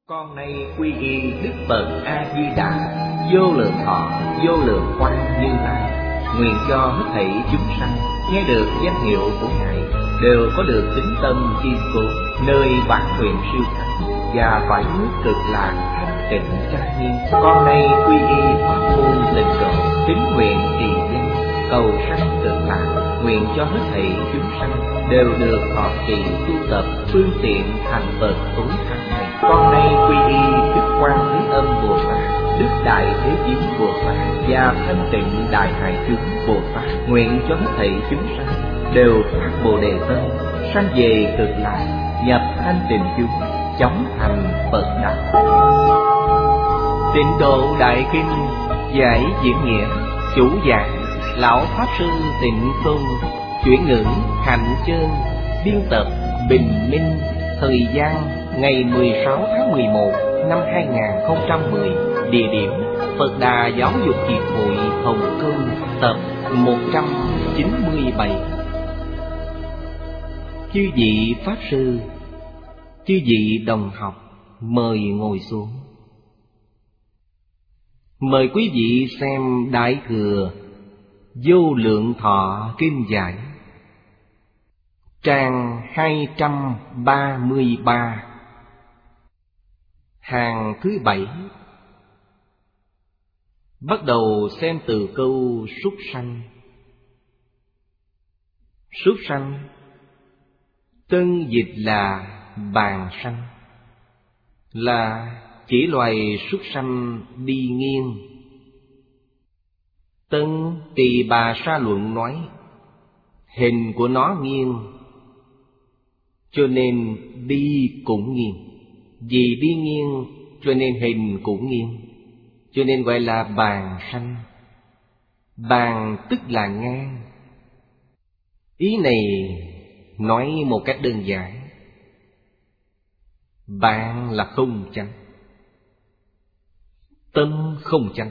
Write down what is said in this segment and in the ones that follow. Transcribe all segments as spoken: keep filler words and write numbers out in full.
Con nay quy y Đức Phật A Di Đà, vô lượng thọ vô lượng quang Như Lai. Nguyện cho hết thảy chúng sanh nghe được danh hiệu của Ngài đều có được tín tâm kiên cố, nơi bản nguyện siêu thắng và phải nước cực lạc thanh tịnh trang nghiêm. Con nay quy y pháp môn tịnh độ, tín nguyện trì danh cầu sanh cực lạc. Nguyện cho hết thảy chúng sanh đều được thọ trì tu tập phương tiện thành Phật tối thắng này. Con nay quy y Đức Quan Thế Âm Bồ Tát, Đức Đại Thế Chí Bồ Tát và Thanh Tịnh Đại Hải Chúng Bồ Tát. Nguyện cho hết thảy chúng sanh đều phát Bồ Đề tâm, sanh về cực lạc, nhập thanh tịnh chúng, chóng thành Phật đạo. Tịnh Độ Đại Kinh giải diễn nghĩa, chủ giảng Lão Pháp Sư Tịnh Tôn, chuyển ngữ Hạnh Chương, biên tập Bình Minh. Thời gian ngày mười sáu tháng mười một năm hai nghìn không trăm mười. Địa điểm Phật Đà Giáo dục Hiệp hội Hồng Kông, tập một trăm chín mươi bảy. Chư vị Pháp Sư, chư vị đồng học, mời ngồi xuống. Mời quý vị xem Đại Thừa Vô Lượng Thọ Kinh Giải, trang hai trăm ba mươi ba, hàng thứ bảy. Bắt đầu xem từ câu súc sanh. Súc sanh tân dịch là bàn sanh, là chỉ loài súc sanh đi nghiêng. Tân Tỳ Bà Sa Luận nói hình của nó nghiêng, cho nên đi cũng nghiêng. Vì đi nghiêng cho nên hình cũng nghiêng, cho nên gọi là bàn sanh. Bàn tức là ngang. Ý này nói một cách đơn giản, bàn là không chánh, tâm không chánh,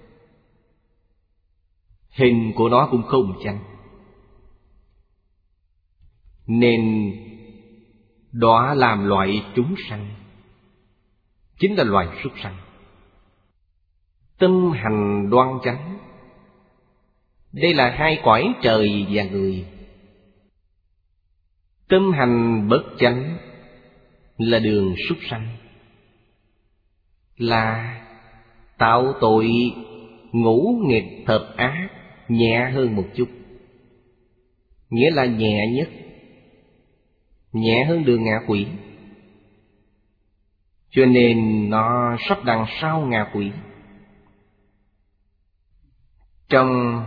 hình của nó cũng không chánh, nên đó làm loại chúng sanh, chính là loài súc sanh. Tâm hành đoan chánh, đây là hai cõi trời và người. Tâm hành bất chánh là đường súc sanh, là tạo tội ngũ nghịch thập ác nhẹ hơn một chút, nghĩa là nhẹ nhất, nhẹ hơn đường ngạ quỷ, cho nên nó sắp đằng sau ngạ quỷ. Trong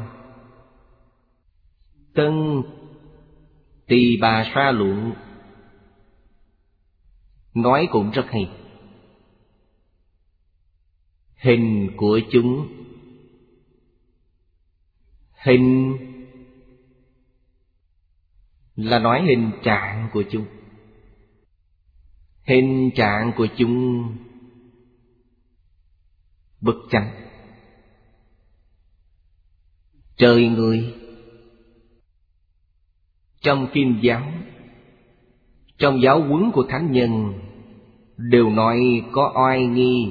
Tân Tỳ Bà Sa Luận nói cũng rất hay. Hình của chúng, hình là nói hình trạng của chúng. Hình trạng của chúng bất chánh. Trời người, trong Kim giáo, trong giáo huấn của thánh nhân đều nói có oai nghi.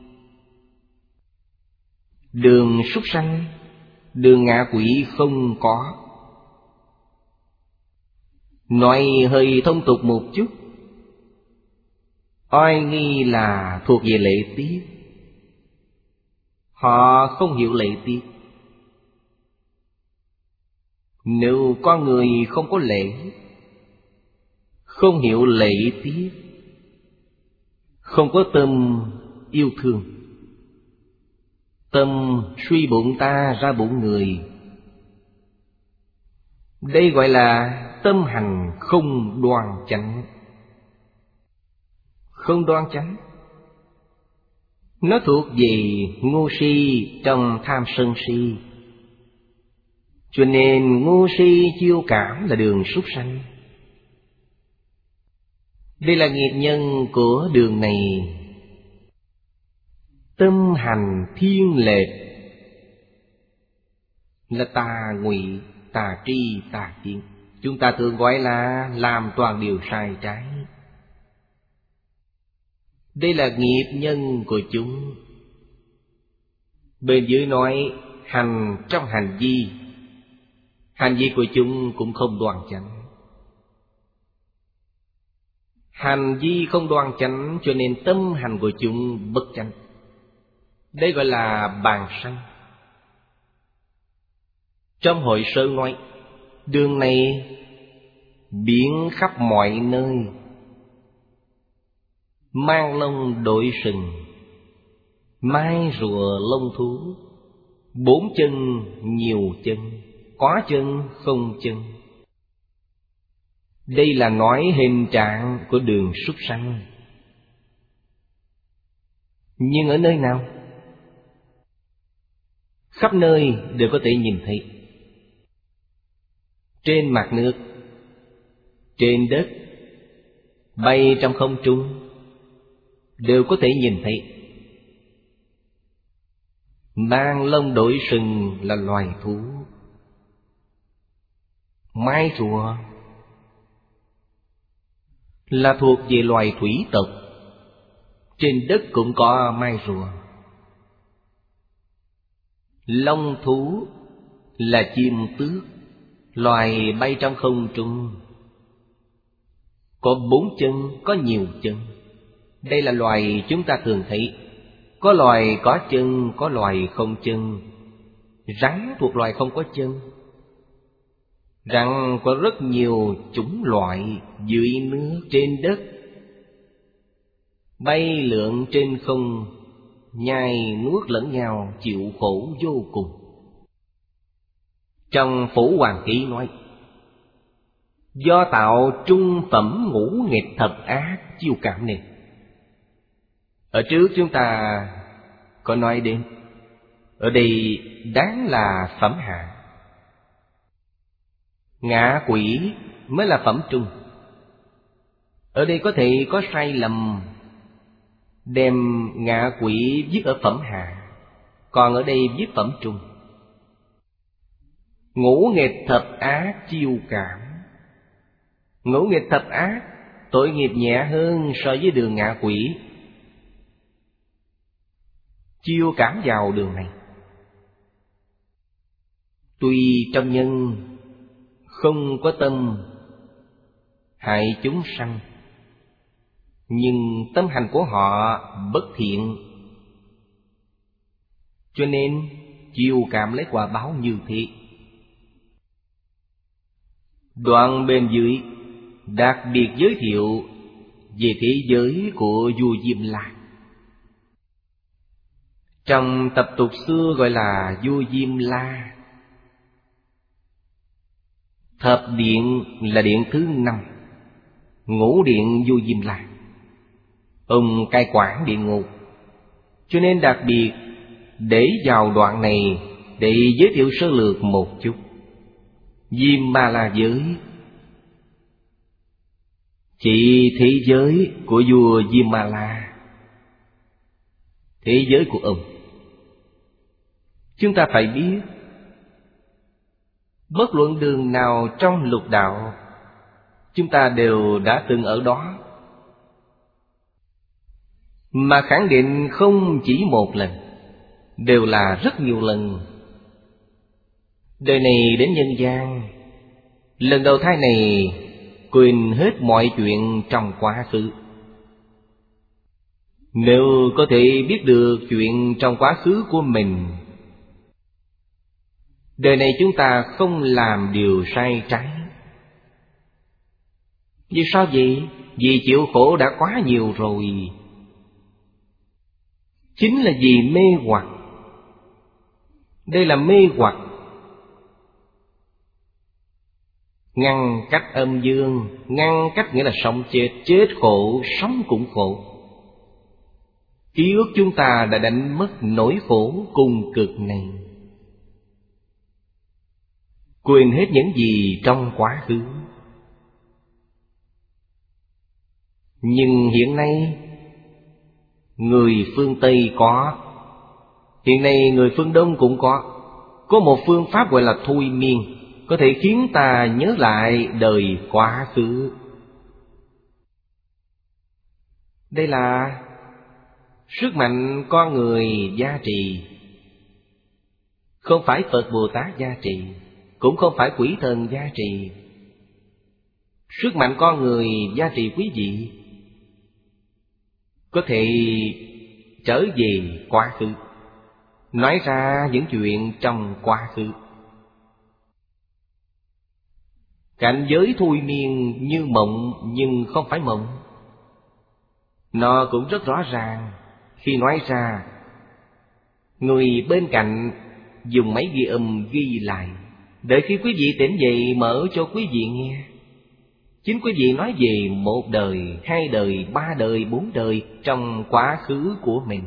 Đường súc sanh, đường ngạ quỷ không có. Nói hơi thông tục một chút, oai nghi là thuộc về lễ tiết. Họ không hiểu lễ tiết. Nếu con người không có lễ, không hiểu lễ tiết, không có tâm yêu thương, tâm suy bụng ta ra bụng người, đây gọi là tâm hành không đoan chánh. Không đoan chánh, nó thuộc về ngu si trong tham sân si, cho nên ngu si chiêu cảm là đường súc sanh. Đây là nghiệp nhân của đường này. Tâm hành thiên lệch là tà ngụy, tà tri, tà kiến. Chúng ta thường gọi là làm toàn điều sai trái. Đây là nghiệp nhân của chúng. Bên dưới nói hành trong hành vi. Hành vi của chúng cũng không đoan chánh. Hành vi không đoan chánh cho nên tâm hành của chúng bất chánh. Đây gọi là bàn sanh. Trong Hội Sơ nói, đường này biến khắp mọi nơi, mang lông đội sừng, mai rùa lông thú, bốn chân nhiều chân, có chân không chân. Đây là nói hình trạng của đường súc sanh. Nhưng ở nơi nào? Khắp nơi đều có thể nhìn thấy. Trên mặt nước, trên đất, bay trong không trung, đều có thể nhìn thấy. Mang lông đội sừng là loài thú. Mai rùa là thuộc về loài thủy tộc. Trên đất cũng có mai rùa. Long thú là chim tước, loài bay trong không trung, có bốn chân, có nhiều chân. Đây là loài chúng ta thường thấy. Có loài có chân, có loài không chân. Rắn thuộc loài không có chân. Rắn có rất nhiều chủng loại, dưới nước, trên đất, bay lượn trên không, nhai nuốt lẫn nhau, chịu khổ vô cùng. Trong Phổ Hoàng Ký nói, do tạo trung phẩm ngũ nghịch thập ác chiêu cảm nên. Ở trước chúng ta có nói đến, ở đây đáng là phẩm hạ. Ngạ quỷ mới là phẩm trung. Ở đây có thể có sai lầm, đem ngạ quỷ viết ở phẩm hạ, còn ở đây viết phẩm trung. Ngũ nghịch thập ác chiêu cảm. Ngũ nghịch thập ác tội nghiệp nhẹ hơn so với đường ngạ quỷ. Chiêu cảm vào đường này. Tuy trong nhân không có tâm hại chúng sanh, nhưng tâm hành của họ bất thiện, cho nên chiêu cảm lấy quả báo như thế. Đoạn bên dưới đặc biệt giới thiệu về thế giới của vua Diêm La. Trong tập tục xưa gọi là vua Diêm La. Thập điện là điện thứ năm, ngũ điện vua Diêm La. Ông cai quản địa ngục, cho nên đặc biệt để vào đoạn này để giới thiệu sơ lược một chút. Diêm Ma La giới chỉ thế giới của vua Diêm Ma La, thế giới của ông. Chúng ta phải biết, bất luận đường nào trong lục đạo, chúng ta đều đã từng ở đó, mà khẳng định không chỉ một lần, đều là rất nhiều lần. Đời này đến nhân gian, lần đầu thai này quên hết mọi chuyện trong quá khứ. Nếu có thể biết được chuyện trong quá khứ của mình, đời này chúng ta không làm điều sai trái. Vì sao vậy? Vì chịu khổ đã quá nhiều rồi. Chính là vì mê hoặc. Đây là mê hoặc ngăn cách âm dương. Ngăn cách nghĩa là sống chết. Chết khổ, sống cũng khổ. Ký ức chúng ta đã đánh mất nỗi khổ cùng cực này, quên hết những gì trong quá khứ. Nhưng hiện nay người phương Tây có, hiện nay người phương Đông cũng có. Có một phương pháp gọi là thôi miên, có thể khiến ta nhớ lại đời quá khứ. Đây là Sức mạnh con người gia trì, không phải Phật Bồ Tát gia trì, cũng không phải quỷ thần gia trì. Sức mạnh con người gia trì quý vị có thể trở về quá khứ, nói ra những chuyện trong quá khứ. Cảnh giới thôi miên như mộng nhưng không phải mộng. Nó cũng rất rõ ràng. Khi nói ra, người bên cạnh dùng máy ghi âm ghi lại, đợi khi quý vị tỉnh dậy mở cho quý vị nghe. Chính quý vị nói về một đời, hai đời, ba đời, bốn đời trong quá khứ của mình.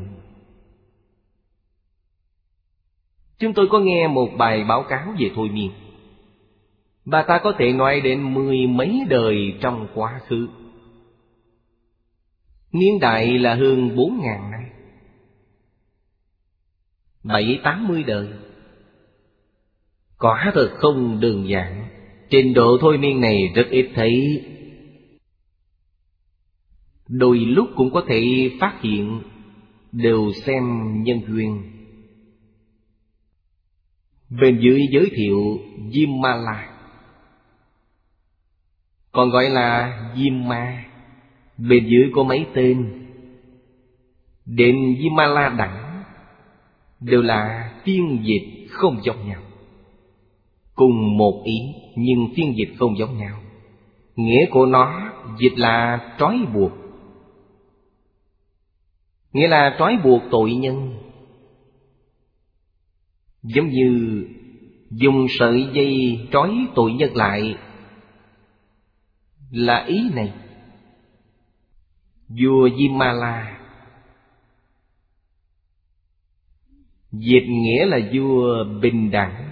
Chúng tôi có nghe một bài báo cáo về thôi miên. Bà ta có thể nói đến mười mấy đời trong quá khứ. Niên đại là hơn bốn ngàn năm, bảy tám mươi đời. Quả thật không đơn giản. Trình độ thôi miên này rất ít thấy. Đôi lúc cũng có thể phát hiện, đều xem nhân duyên. Bên dưới giới thiệu Diêm Ma La, còn gọi là Diêm Ma. Bên dưới có mấy tên. Đến Diêm Ma La đẳng đều là phiên dịch không giống nhau. Cùng một ý nhưng phiên dịch không giống nhau. Nghĩa của nó dịch là trói buộc, nghĩa là trói buộc tội nhân. Giống như dùng sợi dây trói tội nhân lại, là ý này. Vua Diêm Ma La dịch nghĩa là vua bình đẳng.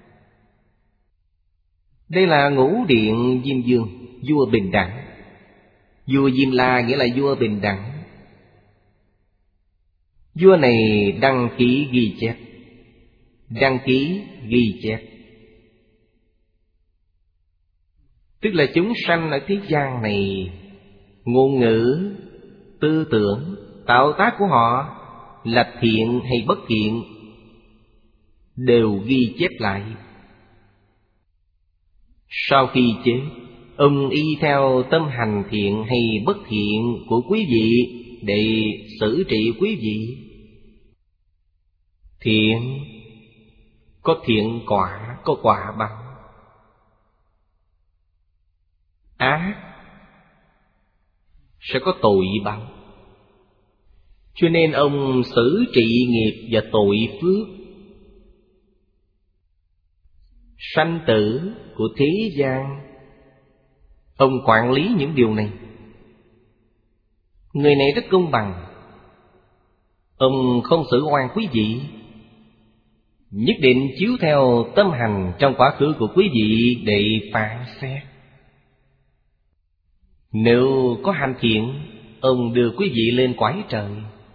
Đây là ngũ điện Diêm Vương, vua bình đẳng. Vua Diêm La nghĩa là vua bình đẳng. Vua này đăng ký ghi chép, đăng ký ghi chép, tức là chúng sanh ở thế gian này, ngôn ngữ, tư tưởng, tạo tác của họ là thiện hay bất thiện đều ghi chép lại. Sau khi chết, ông y theo tâm hành thiện hay bất thiện của quý vị để xử trị quý vị. Thiện có thiện quả, có quả báo. Ác sẽ có tội báo. Cho nên ông xử trị nghiệp và tội phước. Sanh tử của thế gian, ông quản lý những điều này. Người này rất công bằng. Ông không xử oan quý vị, nhất định chiếu theo tâm hành trong quá khứ của quý vị để phán xét. Nếu có hành thiện, ông đưa quý vị lên cõi trời.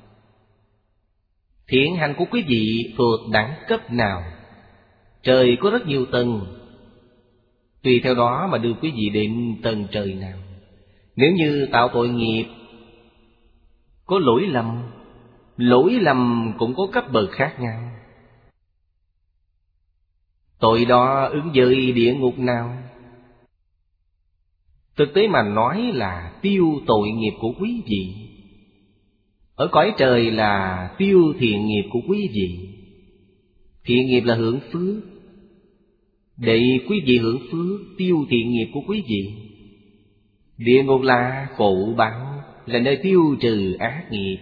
Thiện hành của quý vị thuộc đẳng cấp nào? Trời có rất nhiều tầng, tùy theo đó mà đưa quý vị đến tầng trời nào. Nếu như tạo tội nghiệp, có lỗi lầm, lỗi lầm cũng có cấp bậc khác nhau. Tội đó ứng với địa ngục nào? Thực tế mà nói là tiêu tội nghiệp của quý vị. Ở cõi trời là tiêu thiện nghiệp của quý vị. Thiện nghiệp là hưởng phước, để quý vị hưởng phước, tiêu thiện nghiệp của quý vị. Địa ngục là khổ báo, là nơi tiêu trừ ác nghiệp.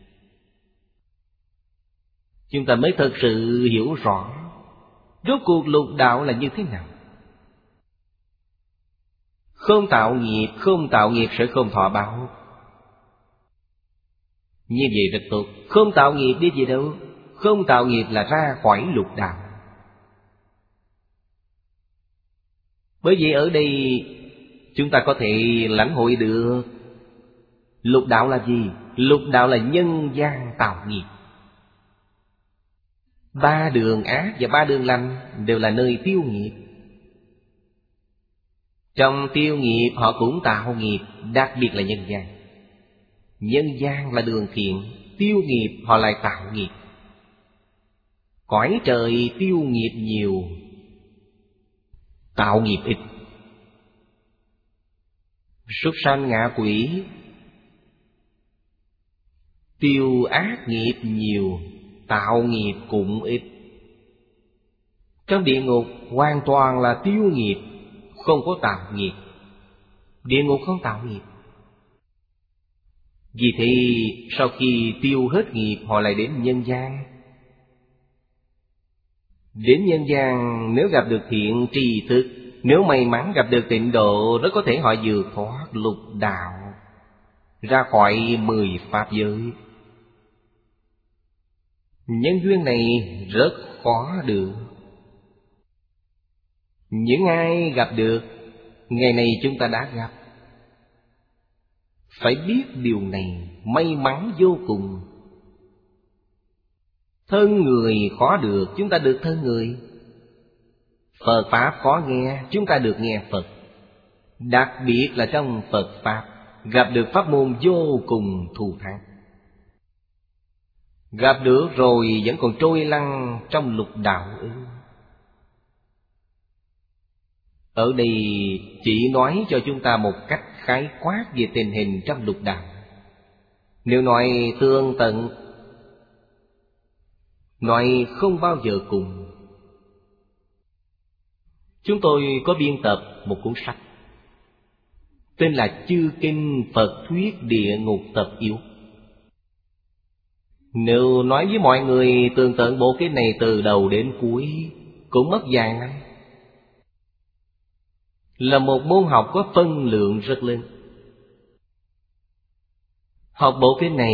Chúng ta mới thật sự hiểu rõ rốt cuộc lục đạo là như thế nào. Không tạo nghiệp, không tạo nghiệp sẽ không thọ báo. Như vậy rất tốt. Không tạo nghiệp đi gì đâu. Không tạo nghiệp là ra khỏi lục đạo. Bởi vậy ở đây chúng ta có thể lãnh hội được lục đạo là gì? Lục đạo là nhân gian tạo nghiệp. Ba đường ác và ba đường lành đều là nơi tiêu nghiệp. Trong tiêu nghiệp họ cũng tạo nghiệp, đặc biệt là nhân gian. Nhân gian là đường thiện, tiêu nghiệp họ lại tạo nghiệp. Cõi trời tiêu nghiệp nhiều, tạo nghiệp ít. Súc sanh ngạ quỷ tiêu ác nghiệp nhiều, tạo nghiệp cũng ít. Trong địa ngục hoàn toàn là tiêu nghiệp, không có tạo nghiệp. Địa ngục không tạo nghiệp. Vì thế sau khi tiêu hết nghiệp họ lại đến nhân gian. Đến nhân gian nếu gặp được thiện tri thức, nếu may mắn gặp được tịnh độ, rất có thể họ vượt thoát lục đạo, ra khỏi mười pháp giới. Nhân duyên này rất khó được. Những ai gặp được, ngày này chúng ta đã gặp. Phải biết điều này, may mắn vô cùng. Thân người khó được, chúng ta được thân người. Phật Pháp khó nghe, chúng ta được nghe Phật. Đặc biệt là trong Phật Pháp, gặp được pháp môn vô cùng thù thắng. Gặp được rồi vẫn còn trôi lăn trong lục đạo ư? Ở đây chỉ nói cho chúng ta một cách khái quát về tình hình trong lục đạo. Nếu nói tương tận, nói không bao giờ cùng. Chúng tôi có biên tập một cuốn sách tên là Chư Kinh Phật Thuyết Địa Ngục Tập Yếu. Nếu nói với mọi người tường tận bộ kinh này từ đầu đến cuối cũng mất vài năm. Là một môn học có phân lượng rất lớn. Học bộ kinh này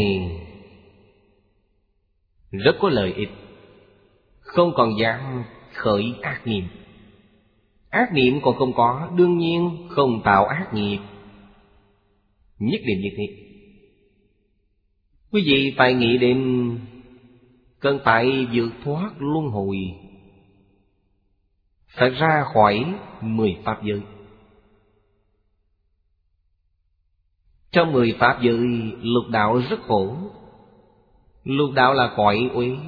rất có lợi ích, không còn dám khởi ác niệm. Ác niệm còn không có, đương nhiên không tạo ác nghiệp. Nhất định như thế. Quý vị phải nghĩ đến cần phải vượt thoát luân hồi, phải ra khỏi mười pháp giới. Trong mười pháp giới, lục đạo rất khổ. Lục đạo là cõi uế.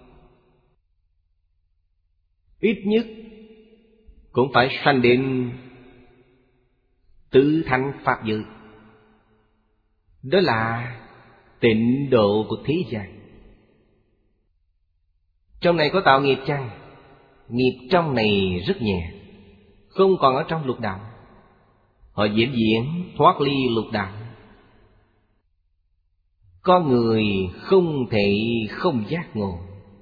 Ít nhất cũng phải sanh đến tứ thánh pháp giới. Đó là tịnh độ của thế gian. Trong này có tạo nghiệp chăng? Nghiệp trong này rất nhẹ, không còn ở trong lục đạo. Họ vĩnh viễn thoát ly lục đạo. Con người không thể không giác ngộ.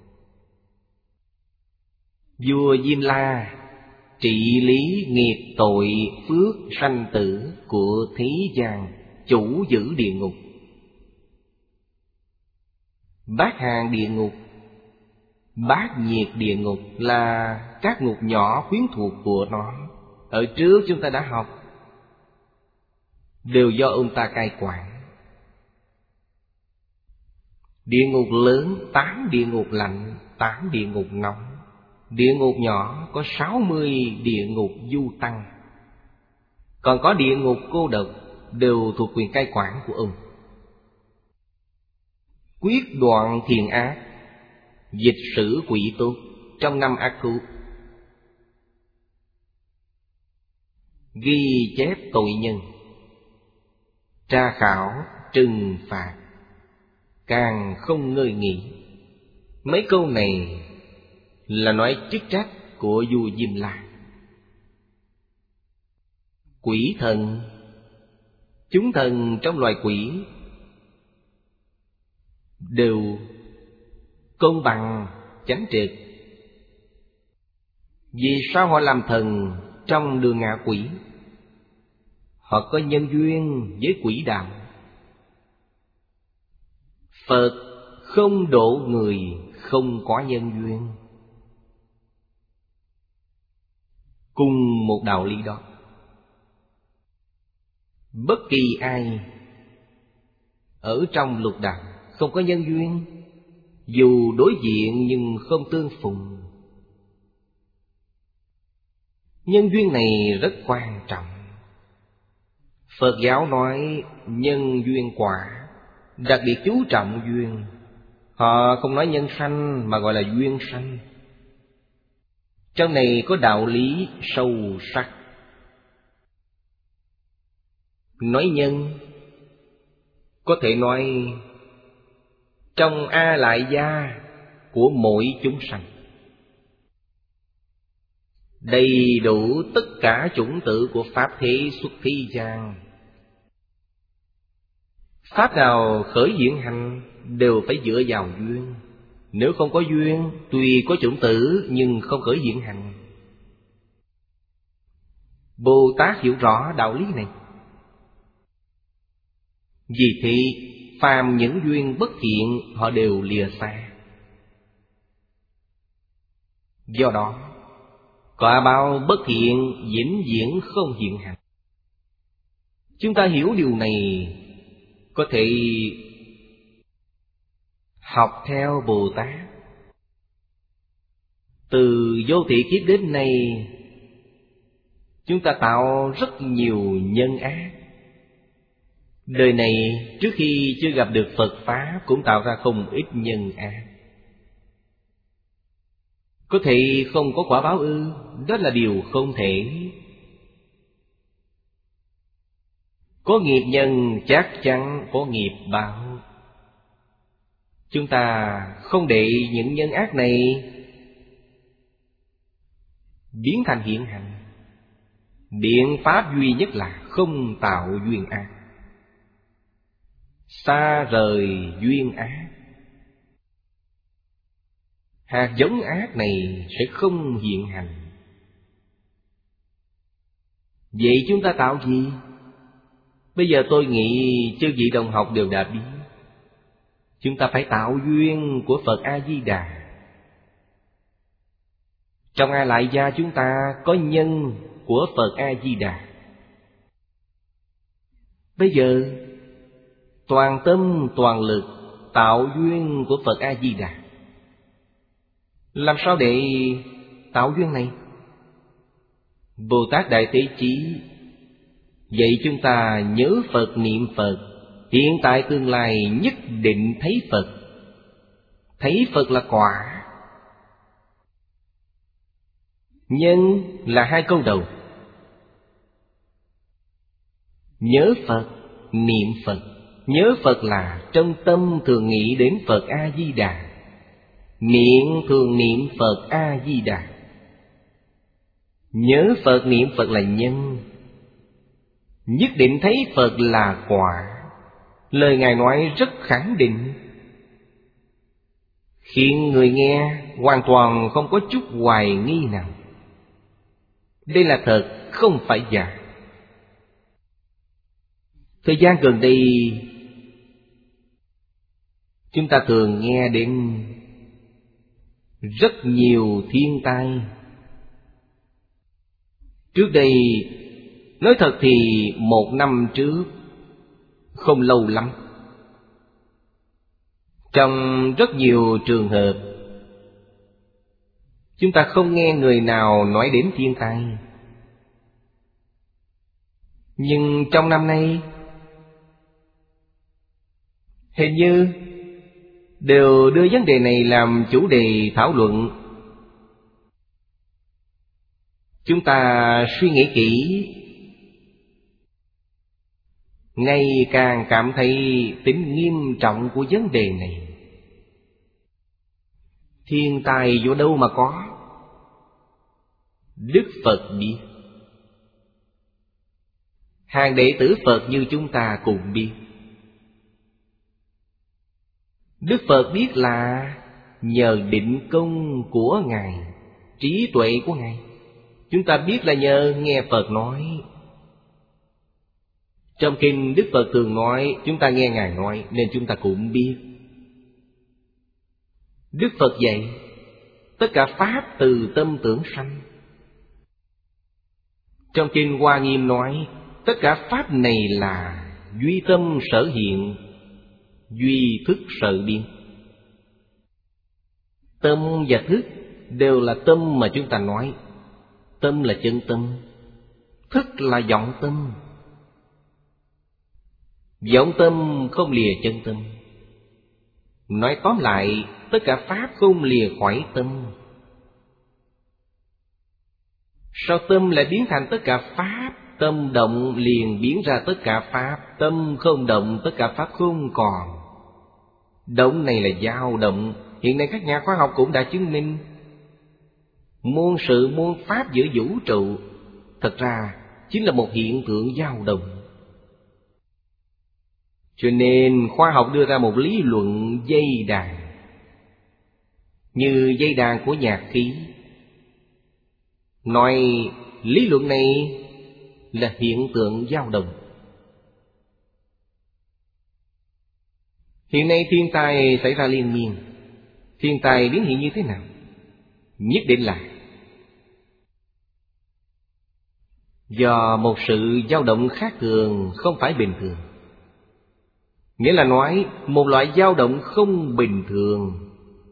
Vua Diêm La trị lý nghiệp tội phước sanh tử của thế gian, chủ giữ địa ngục. Bát hàng địa ngục, bát nhiệt địa ngục là các ngục nhỏ quyến thuộc của nó. Ở trước chúng ta đã học, đều do ông ta cai quản. Địa ngục lớn, tám địa ngục lạnh, tám địa ngục nóng. Địa ngục nhỏ có sáu mươi địa ngục du tăng. Còn có địa ngục cô độc, đều thuộc quyền cai quản của ông. Quyết đoạn thiện ác, dịch sử quỷ tốt trong năm ác thú. Ghi chép tội nhân, tra khảo, trừng phạt, càng không ngơi nghỉ. Mấy câu này là nói chức trách của vua Diêm La. Quỷ thần, chúng thần trong loài quỷ đều công bằng, chánh trực. Vì sao họ làm thần trong đường ngạ quỷ? Họ có nhân duyên với quỷ đạo. Phật không độ người không có nhân duyên. Cùng một đạo lý đó, bất kỳ ai ở trong lục đạo không có nhân duyên, dù đối diện nhưng không tương phùng. Nhân duyên này rất quan trọng. Phật giáo nói nhân duyên quả, đặc biệt chú trọng duyên. Họ không nói nhân sanh mà gọi là duyên sanh. Trong này có đạo lý sâu sắc. Nói nhân, có thể nói trong A Lại Gia của mỗi chúng sanh đầy đủ tất cả chủng tử của Pháp thế xuất thế gian. Pháp nào khởi hiện hành đều phải dựa vào duyên. Nếu không có duyên, tuy có chủng tử nhưng không khởi hiện hành. Bồ Tát hiểu rõ đạo lý này. Vì thế, phàm những duyên bất thiện họ đều lìa xa. Do đó, quả báo bất thiện vĩnh viễn không hiện hành. Chúng ta hiểu điều này, có thể học theo Bồ Tát. Từ vô thị kiếp đến nay, chúng ta tạo rất nhiều nhân ác. Đời này trước khi chưa gặp được Phật Pháp cũng tạo ra không ít nhân ác. Có thể không có quả báo ư? Đó là điều không thể. Có nghiệp nhân chắc chắn có nghiệp báo. Chúng ta không để những nhân ác này biến thành hiện hành. Biện pháp duy nhất là không tạo duyên ác, xa rời duyên ác. Hạt giống ác này sẽ không hiện hành. Vậy chúng ta tạo gì? Bây giờ tôi nghĩ chư vị đồng học đều đã biết. Chúng ta phải tạo duyên của Phật A-di-đà. Trong A Lại Gia chúng ta có nhân của Phật A-di-đà. Bây giờ toàn tâm toàn lực tạo duyên của Phật A-di-đà. Làm sao để tạo duyên này? Bồ Tát Đại Thế Chí vậy chúng ta nhớ Phật, niệm Phật, hiện tại tương lai nhất định thấy Phật. Thấy Phật là quả. Nhân là hai câu đầu. Nhớ Phật, niệm Phật. Nhớ Phật là trong tâm thường nghĩ đến Phật A-di-đà, miệng thường niệm Phật A-di-đà. Nhớ Phật, niệm Phật là nhân. Nhất định thấy Phật là quả. Lời Ngài nói rất khẳng định, khiến người nghe hoàn toàn không có chút hoài nghi nào. Đây là thật, không phải giả. Thời gian gần đây, chúng ta thường nghe đến rất nhiều thiên tai. Trước đây, nói thật thì một năm trước, không lâu lắm, trong rất nhiều trường hợp, chúng ta không nghe người nào nói đến thiên tai. Nhưng trong năm nay, hình như đều đưa vấn đề này làm chủ đề thảo luận. Chúng ta suy nghĩ kỹ, ngày càng cảm thấy tính nghiêm trọng của vấn đề này. Thiên tai vô đâu mà có? Đức Phật biết. Hàng đệ tử Phật như chúng ta cùng biết. Đức Phật biết là nhờ định công của Ngài, trí tuệ của Ngài. Chúng ta biết là nhờ nghe Phật nói. Trong kinh Đức Phật thường nói, chúng ta nghe Ngài nói nên chúng ta cũng biết. Đức Phật dạy, tất cả pháp từ tâm tưởng sanh. Trong kinh Hoa Nghiêm nói, tất cả pháp này là duy tâm sở hiện, duy thức sở biến. Tâm và thức đều là tâm mà chúng ta nói. Tâm là chân tâm, thức là vọng tâm. Vọng tâm không lìa chân tâm. Nói tóm lại, tất cả pháp không lìa khỏi tâm. Sao tâm lại biến thành tất cả pháp? Tâm động liền biến ra tất cả pháp. Tâm không động, tất cả pháp không còn. Động này là dao động. Hiện nay các nhà khoa học cũng đã chứng minh, muôn sự muôn pháp giữa vũ trụ thật ra chính là một hiện tượng dao động. Cho nên khoa học đưa ra một lý luận dây đàn, như dây đàn của nhạc khí. Nói lý luận này là hiện tượng dao động. Hiện nay thiên tai xảy ra liên miên. Thiên tai biến hiện như thế nào? Nhất định là do một sự dao động khác thường, không phải bình thường. Nghĩa là nói một loại dao động không bình thường.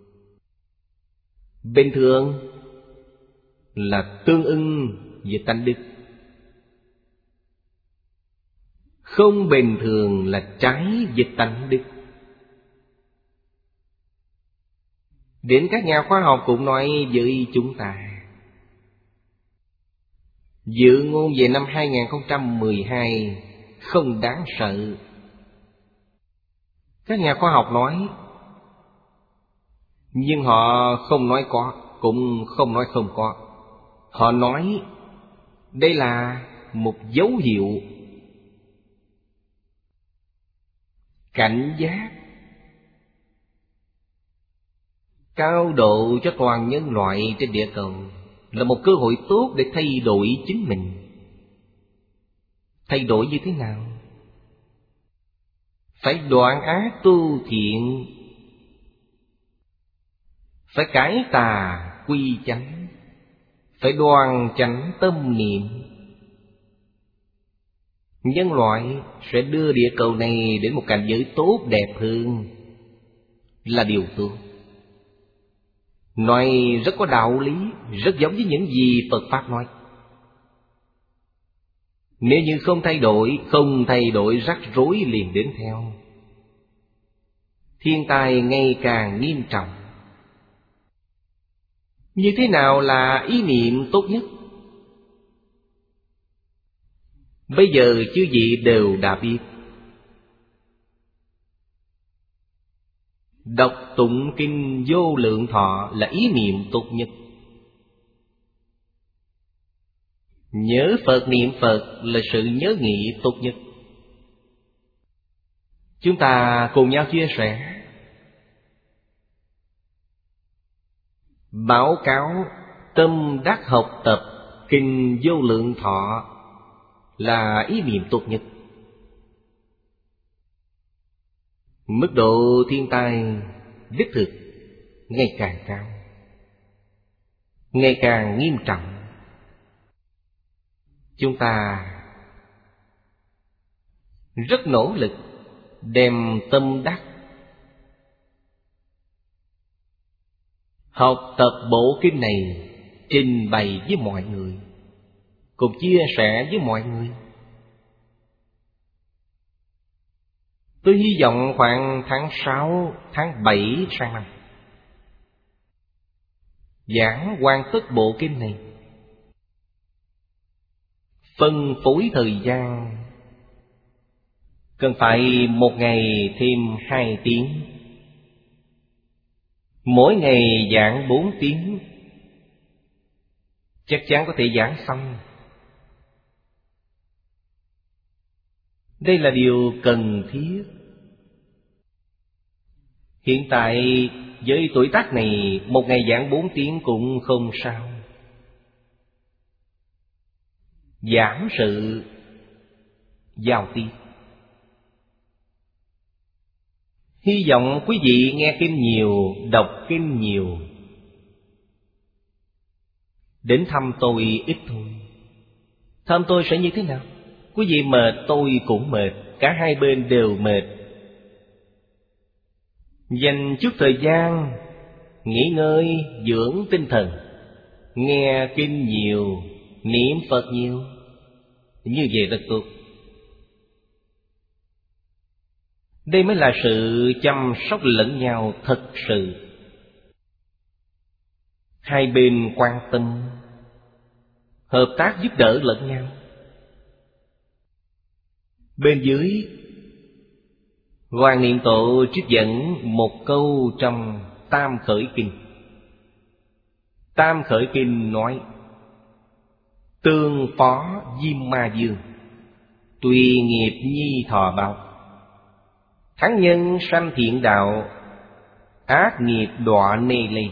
Bình thường là tương ưng với tánh đức. Không bình thường là trái với tánh đức. Đến các nhà khoa học cũng nói với chúng ta, dự ngôn về năm hai không một hai không đáng sợ. Các nhà khoa học nói, nhưng họ không nói có, cũng không nói không có. Họ nói đây là một dấu hiệu cảnh giác cao độ cho toàn nhân loại trên địa cầu, là một cơ hội tốt để thay đổi chính mình. Thay đổi như thế nào? Phải đoạn ác tu thiện, phải cải tà quy chánh, phải đoan chánh tâm niệm. Nhân loại sẽ đưa địa cầu này đến một cảnh giới tốt đẹp hơn, là điều tốt. Nói rất có đạo lý, rất giống với những gì Phật Pháp nói. Nếu như không thay đổi, không thay đổi rắc rối liền đến theo. Thiên tai ngày càng nghiêm trọng. Như thế nào là ý niệm tốt nhất? Bây giờ chư vị đều đã biết. Đọc tụng kinh Vô Lượng Thọ là ý niệm tốt nhất. Nhớ Phật niệm Phật là sự nhớ nghĩ tốt nhất. Chúng ta cùng nhau chia sẻ, báo cáo tâm đắc học tập kinh Vô Lượng Thọ là ý niệm tốt nhất. Mức độ thiên tai đích thực ngày càng cao, ngày càng nghiêm trọng. Chúng ta rất nỗ lực đem tâm đắc học tập bộ kinh này trình bày với mọi người, cùng chia sẻ với mọi người. Tôi hy vọng khoảng tháng sáu, tháng bảy sang năm giảng hoàn tất bộ kinh này. Phân phối thời gian cần phải một ngày thêm hai tiếng, mỗi ngày giảng bốn tiếng, chắc chắn có thể giảng xong. Đây là điều cần thiết. Hiện tại với tuổi tác này, một ngày giảng bốn tiếng cũng không sao. Giảng sự giao tiếp. Hy vọng quý vị nghe kinh nhiều, đọc kinh nhiều. Đến thăm tôi ít thôi. Thăm tôi sẽ như thế nào? Quý vị mệt, tôi cũng mệt, cả hai bên đều mệt. Dành chút thời gian nghỉ ngơi, dưỡng tinh thần, nghe kinh nhiều, niệm Phật nhiều, như vậy rất tốt. Đây mới là sự chăm sóc lẫn nhau thật sự. Hai bên quan tâm, hợp tác giúp đỡ lẫn nhau. Bên dưới, Hoàng Niệm Tổ trích dẫn một câu trong Tam Khởi Kinh. Tam Khởi Kinh nói: tương phó Diêm Ma Dương, tùy nghiệp nhi thọ báo. Thắng nhân sanh thiện đạo, ác nghiệp đọa nê lây.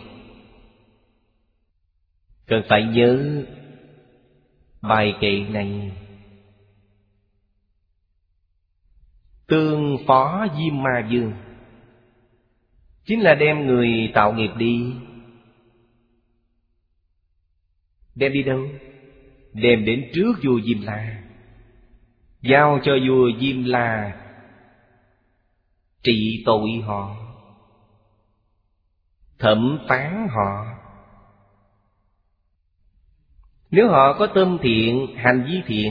Cần phải nhớ bài kệ này. Tương phó Diêm Ma Dương chính là đem người tạo nghiệp đi. Đem đi đâu? Đem đến trước vua Diêm La, giao cho vua Diêm La trị tội họ, thẩm phán họ. Nếu họ có tâm thiện, hành vi thiện,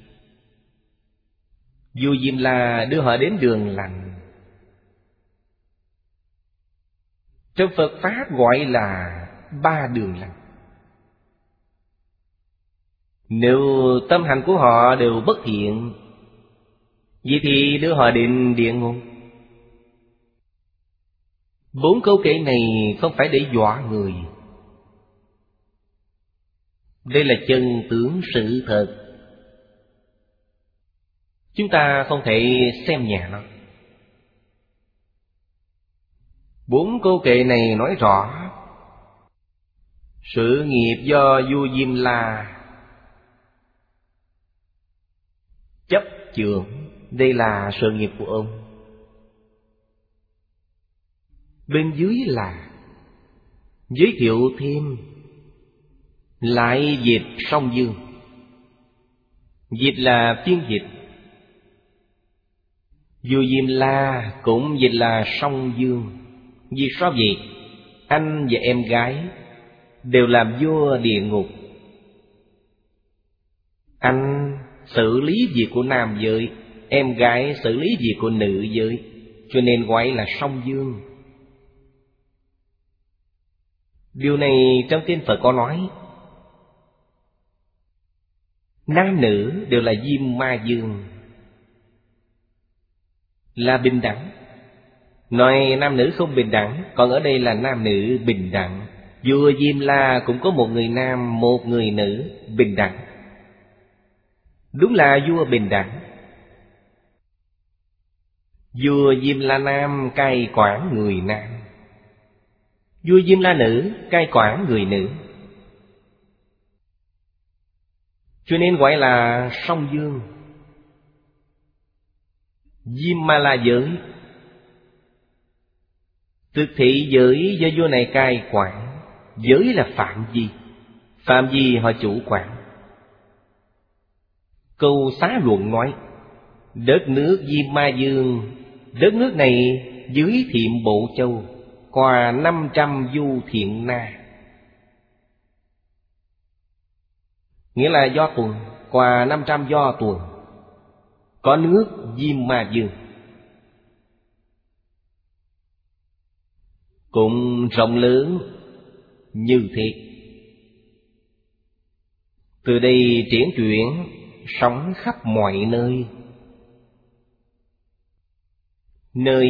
vua Diêm La đưa họ đến đường lành. Trong Phật Pháp gọi là ba đường lành. Nếu tâm hành của họ đều bất thiện, vậy thì đưa họ đến địa ngục. Bốn câu kệ này không phải để dọa người. Đây là chân tướng sự thật. Chúng ta không thể xem nhẹ nó. Bốn câu kệ này nói rõ sự nghiệp do vua Diêm La chấp chưởng, đây là sự nghiệp của ông. Bên dưới là giới thiệu thêm lại dịch song dương. Dịch là phiên dịch. Vua Diêm La cũng dịch là song dương. Vì sao vậy? Anh và em gái đều làm vua địa ngục. Anh xử lý việc của nam giới, em gái xử lý việc của nữ giới, cho nên gọi là song dương. Điều này trong kinh Phật có nói. Nam nữ đều là Diêm Ma Dương, là bình đẳng. Nói nam nữ không bình đẳng, còn ở đây là nam nữ bình đẳng. Vua Diêm La cũng có một người nam, một người nữ, bình đẳng. Đúng là vua bình đẳng. Vua Diêm La Nam cai quản người nam, vua Diêm La Nữ cai quản người nữ, cho nên gọi là song dương. Diêm Ma La giới, thực thị giới do vua này cai quản. Giới là phạm vi, phạm vi họ chủ quản. Câu Xá Luận nói: đất nước Diêm Ma Dương, đất nước này dưới Thiệm Bộ Châu, qua năm trăm du thiện na. Nghĩa là do tuần, qua năm trăm do tuần, có nước Diêm Ma Dương. Cũng rộng lớn như thế. Từ đây triển chuyển sống khắp mọi nơi. Nơi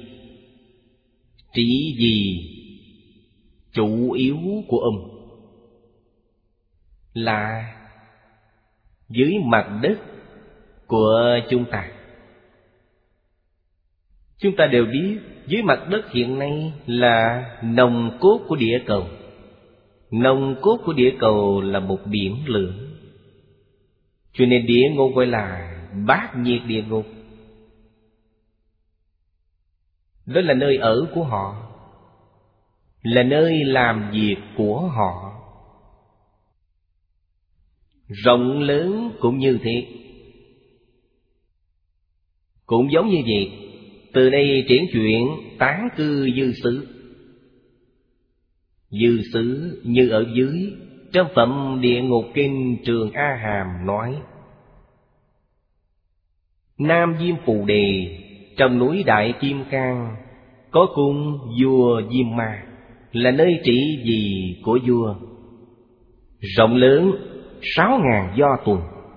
chỉ vì chủ yếu của ông là dưới mặt đất của chúng ta. Chúng ta đều biết dưới mặt đất hiện nay là nòng cốt của địa cầu. Nòng cốt của địa cầu là một biển lửa, cho nên địa ngục gọi là bát nhiệt địa ngục. Đó là nơi ở của họ, là nơi làm việc của họ. Rộng lớn cũng như thế. Cũng giống như vậy, từ đây triển chuyển tán cư dư xứ. Dư xứ như ở dưới, trong phẩm Địa Ngục Kinh Trường A Hàm nói: Nam Diêm Phù Đề trong núi Đại Kim Cang có cung vua Diêm Ma, là nơi trị vì của vua, rộng lớn sáu ngàn do tuần.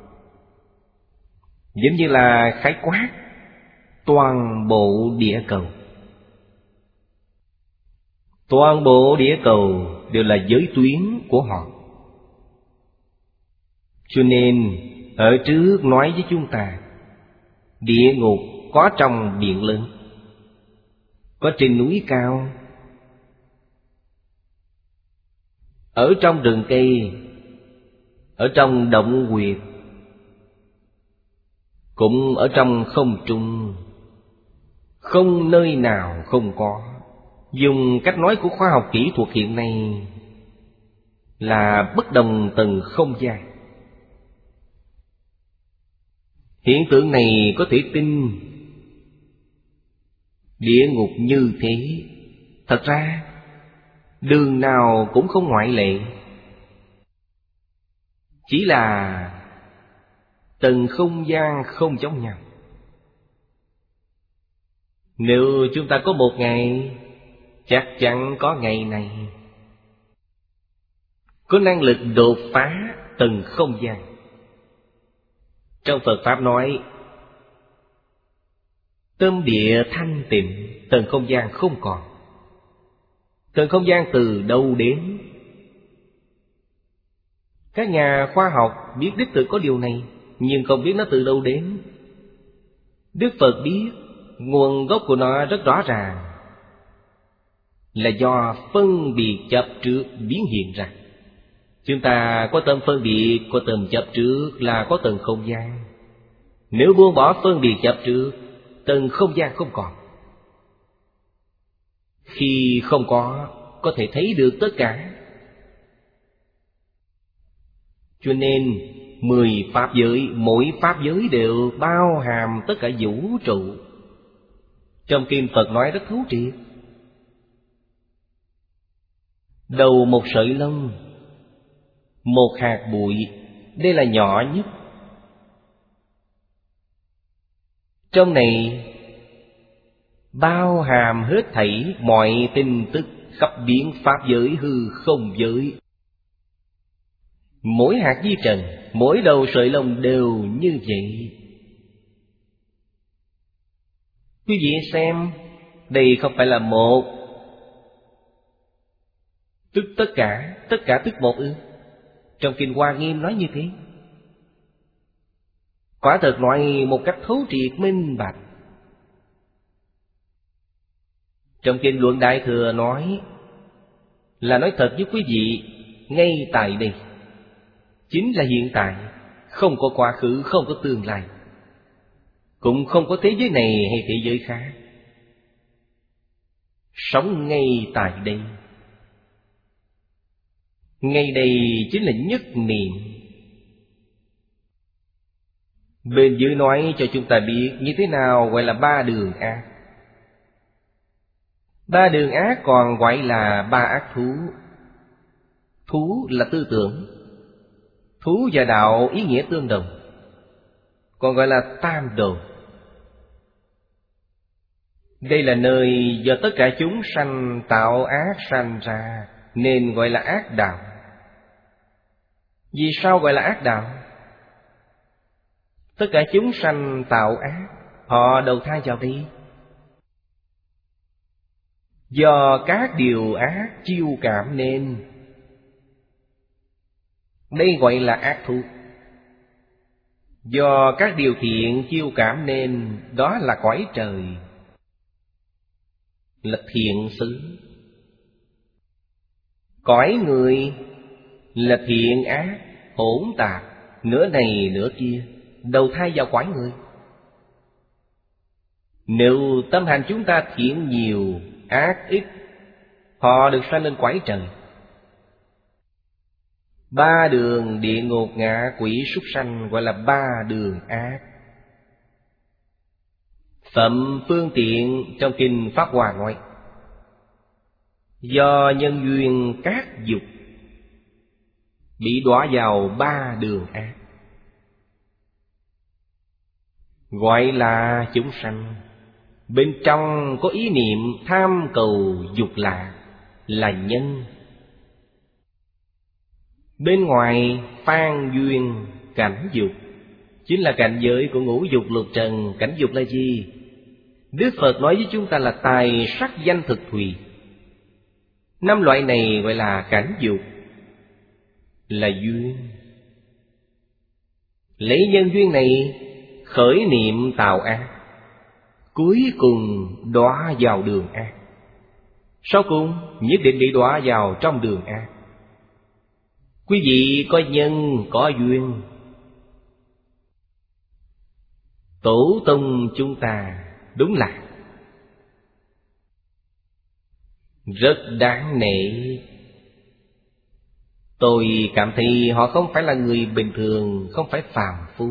Giống như là khái quát toàn bộ địa cầu. Toàn bộ địa cầu đều là giới tuyến của họ. Cho nên ở trước nói với chúng ta, địa ngục có trong biển lớn, có trên núi cao, ở trong rừng cây, ở trong động huyệt, cũng ở trong không trung. Không nơi nào không có. Dùng cách nói của khoa học kỹ thuật hiện nay là bất đồng tầng không gian. Hiện tượng này có thể tin địa ngục như thế. Thật ra đường nào cũng không ngoại lệ, chỉ là tầng không gian không giống nhau. Nếu chúng ta có một ngày, chắc chắn có ngày này, có năng lực đột phá tầng không gian. Trong Phật Pháp nói, tâm địa thanh tịnh, tầng không gian không còn. Tầng không gian từ đâu đến? Các nhà khoa học biết đích thực có điều này, nhưng không biết nó từ đâu đến. Đức Phật biết nguồn gốc của nó rất rõ ràng, là do phân biệt chấp trước biến hiện ra. Chúng ta có tâm phân biệt, có tâm chấp trước là có tầng không gian. Nếu buông bỏ phân biệt chấp trước, tầng không gian không còn. Khi không có, có thể thấy được tất cả. Cho nên mười pháp giới, mỗi pháp giới đều bao hàm tất cả vũ trụ. Trong kinh Phật nói rất thú triệt. Đầu một sợi lông, một hạt bụi, đây là nhỏ nhất. Trong này bao hàm hết thảy mọi tin tức khắp biến pháp giới hư không giới. Mỗi hạt vi trần, mỗi đầu sợi lông đều như vậy. Quý vị xem, đây không phải là một, tức tất cả, tất cả tức một ư? Trong kinh Hoa Nghiêm nói như thế. Quả thật nói một cách thấu triệt minh bạch. Trong kinh Luận Đại Thừa nói là nói thật với quý vị, ngay tại đây chính là hiện tại, không có quá khứ, không có tương lai, cũng không có thế giới này hay thế giới khác. Sống ngay tại đây. Ngay đây chính là nhất niệm. Bên dưới nói cho chúng ta biết như thế nào gọi là ba đường ác. Ba đường ác còn gọi là ba ác thú. Thú là tư tưởng. Thú và đạo ý nghĩa tương đồng, còn gọi là tam đồ. Đây là nơi do tất cả chúng sanh tạo ác sanh ra, nên gọi là ác đạo. Vì sao gọi là ác đạo? Tất cả chúng sanh tạo ác, họ đầu thai vào đi. Do các điều ác chiêu cảm nên, đây gọi là ác thú. Do các điều thiện chiêu cảm nên, đó là cõi trời, là thiện xứ. Cõi người là thiện ác hỗn tạp, nửa này nửa kia, đầu thai vào cõi người. Nếu tâm hành chúng ta thiện nhiều, ác ít, họ được sanh lên cõi trời. Ba đường địa ngục ngạ quỷ súc sanh gọi là ba đường ác. Phẩm phương tiện trong kinh Pháp Hoa nói, do nhân duyên các dục bị đọa vào ba đường ác, gọi là chúng sanh. Bên trong có ý niệm tham cầu dục lạc là nhân. Bên ngoài phan duyên cảnh dục, chính là cảnh giới của ngũ dục lục trần. Cảnh dục là gì? Đức Phật nói với chúng ta là tài sắc danh thực thùy. Năm loại này gọi là cảnh dục, là duyên. Lấy nhân duyên này khởi niệm tạo ác, cuối cùng đọa vào đường ác. Sau cùng nhất định bị đọa vào trong đường ác. Quý vị có nhân có duyên. Tổ tông chúng ta đúng là rất đáng nể. Tôi cảm thấy họ không phải là người bình thường, không phải phàm phu.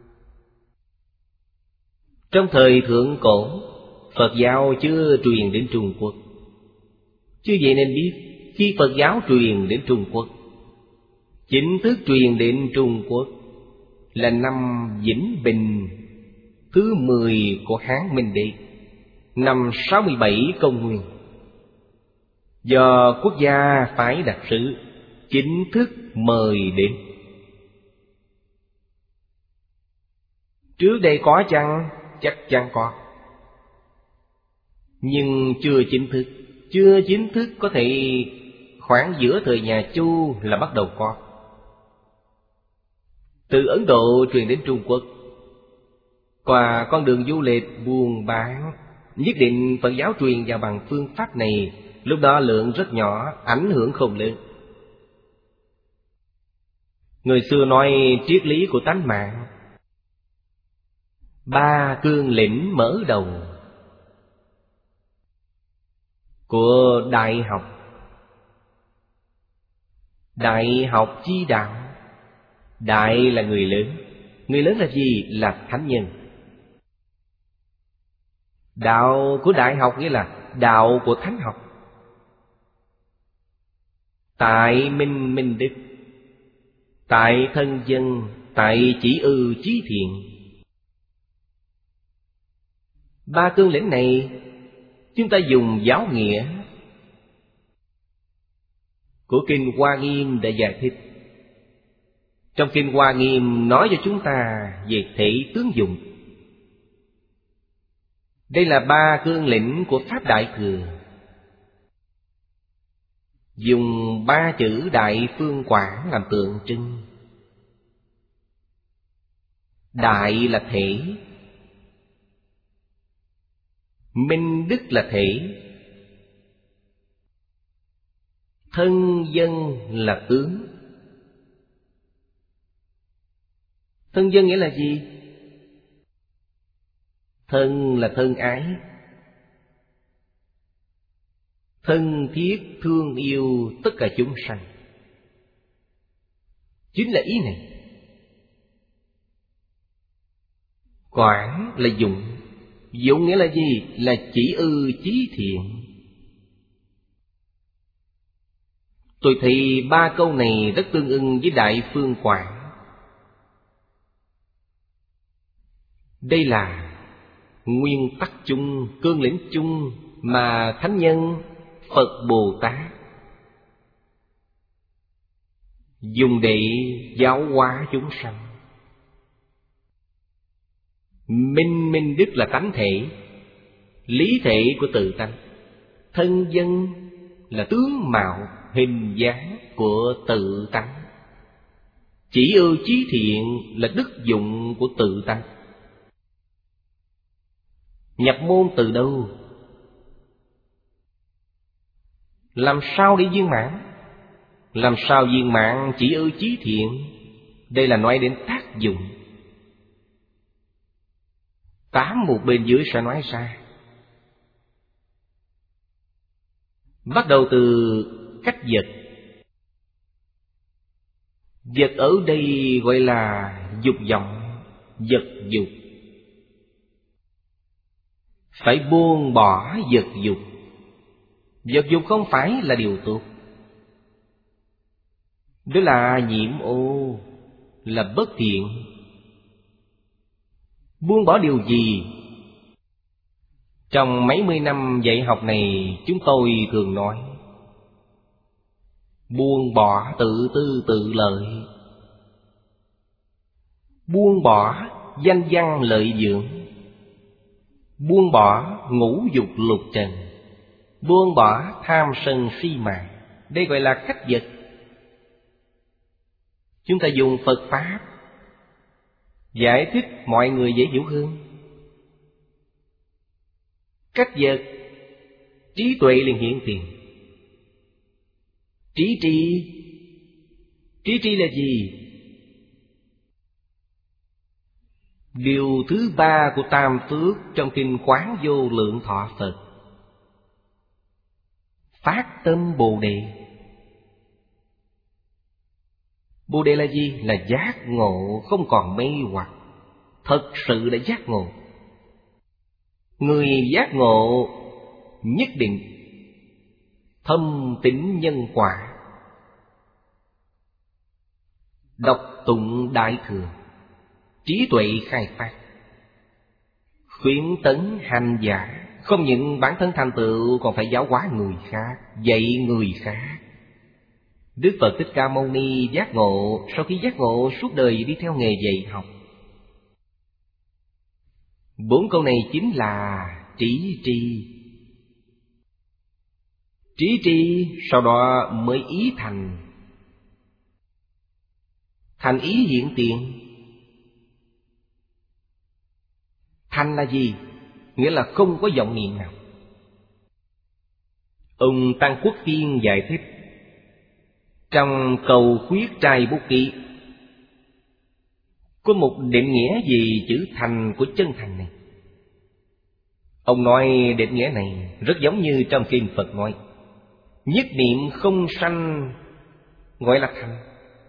Trong thời thượng cổ, Phật giáo chưa truyền đến Trung Quốc. Chứ vậy nên biết, khi Phật giáo truyền đến Trung Quốc, chính thức truyền đến Trung Quốc là năm Vĩnh Bình thứ mười của Hán Minh Đế, năm sáu mươi bảy công nguyên. Do quốc gia phái đặc sứ chính thức mời đến. Trước đây có chăng? Chắc chắn có, nhưng chưa chính thức. Chưa chính thức có thể khoảng giữa thời nhà Chu là bắt đầu có. Từ Ấn Độ truyền đến Trung Quốc, qua con đường du lịch buôn bán, nhất định Phật giáo truyền vào bằng phương pháp này. Lúc đó lượng rất nhỏ, ảnh hưởng không lớn. Người xưa nói triết lý của tánh mạng, ba cương lĩnh mở đầu của đại học. Đại học chi đạo. Đại là người lớn. Người lớn là gì? Là thánh nhân. Đạo của đại học nghĩa là đạo của thánh học. Tại minh minh đức, tại thân dân, tại chỉ ư chí thiện. Ba cương lĩnh này chúng ta dùng giáo nghĩa của Kinh Hoa Nghiêm để giải thích. Trong Kinh Hoa Nghiêm nói cho chúng ta về thể tướng dụng. Đây là ba cương lĩnh của Pháp Đại Thừa. Dùng ba chữ Đại Phương Quảng làm tượng trưng. Đại là thể, minh đức là thể, thân dân là tướng. Thân dân nghĩa là gì? Thân là thân ái, thân thiết thương yêu tất cả chúng sanh. Chính là ý này. Quảng là dụng. Dụng nghĩa là gì? Là chỉ ư chí thiện. Tôi thấy ba câu này rất tương ưng với Đại Phương Quảng. Đây là nguyên tắc chung, cương lĩnh chung mà thánh nhân Phật Bồ Tát dùng để giáo hóa chúng sanh. Minh minh đức là tánh thể, lý thể của tự tánh. Thân dân là tướng mạo, hình dáng của tự tánh. Chỉ ưu chí thiện là đức dụng của tự tánh. Nhập môn từ đâu? Làm sao để viên mãn? Làm sao viên mãn chỉ ưu chí thiện? Đây là nói đến tác dụng. Tám một bên dưới sẽ nói ra. Bắt đầu từ cách vật. Vật ở đây gọi là dục vọng, vật dục. Phải buông bỏ vật dục. Vật dục không phải là điều tốt. Đó là nhiễm ô, là bất thiện. Buông bỏ điều gì? Trong mấy mươi năm dạy học này, chúng tôi thường nói buông bỏ tự tư tự lợi, buông bỏ danh văn lợi dưỡng, buông bỏ ngũ dục lục trần, buông bỏ tham sân si mạng. Đây gọi là cách vật. Chúng ta dùng Phật Pháp giải thích mọi người dễ hiểu hơn. Cách vật, trí tuệ liền hiện tiền. Trí tri, trí tri là gì? Điều thứ ba của Tam Phước trong Kinh Quán Vô Lượng Thọ Phật. Phát tâm Bồ Đề. Bồ Đề là gì? Là giác ngộ, không còn mê hoặc. Thật sự đã giác ngộ. Người giác ngộ nhất định thâm tín nhân quả, đọc tụng Đại Thừa, trí tuệ khai phát, khuyến tấn hành giả. Không những bản thân thành tựu, còn phải giáo hóa người khác, dạy người khác. Đức Phật Thích Ca Mâu Ni giác ngộ, sau khi giác ngộ suốt đời đi theo nghề dạy học. Bốn câu này chính là trí tri. Trí tri sau đó mới ý thành. Thành ý hiện tiền. Thành là gì? Nghĩa là không có vọng niệm nào. Ông Tăng Quốc Tiên giải thích trong Cầu Khuyết Trai Bút Ký có một định nghĩa gì chữ thành của chân thành này. Ông nói định nghĩa này rất giống như trong kinh Phật nói nhất niệm không sanh gọi là thành.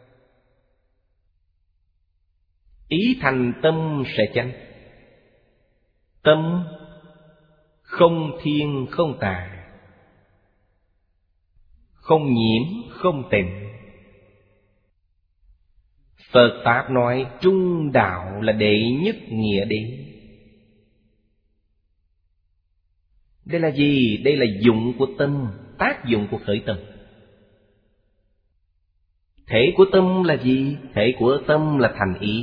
Ý thành tâm sẽ chánh. Tâm không thiên không tà, không nhiễm không tịnh. Phật Pháp nói trung đạo là đệ nhất nghĩa đế. Đây là gì? Đây là dụng của tâm, tác dụng của khởi tâm. Thể của tâm là gì? Thể của tâm là thành ý.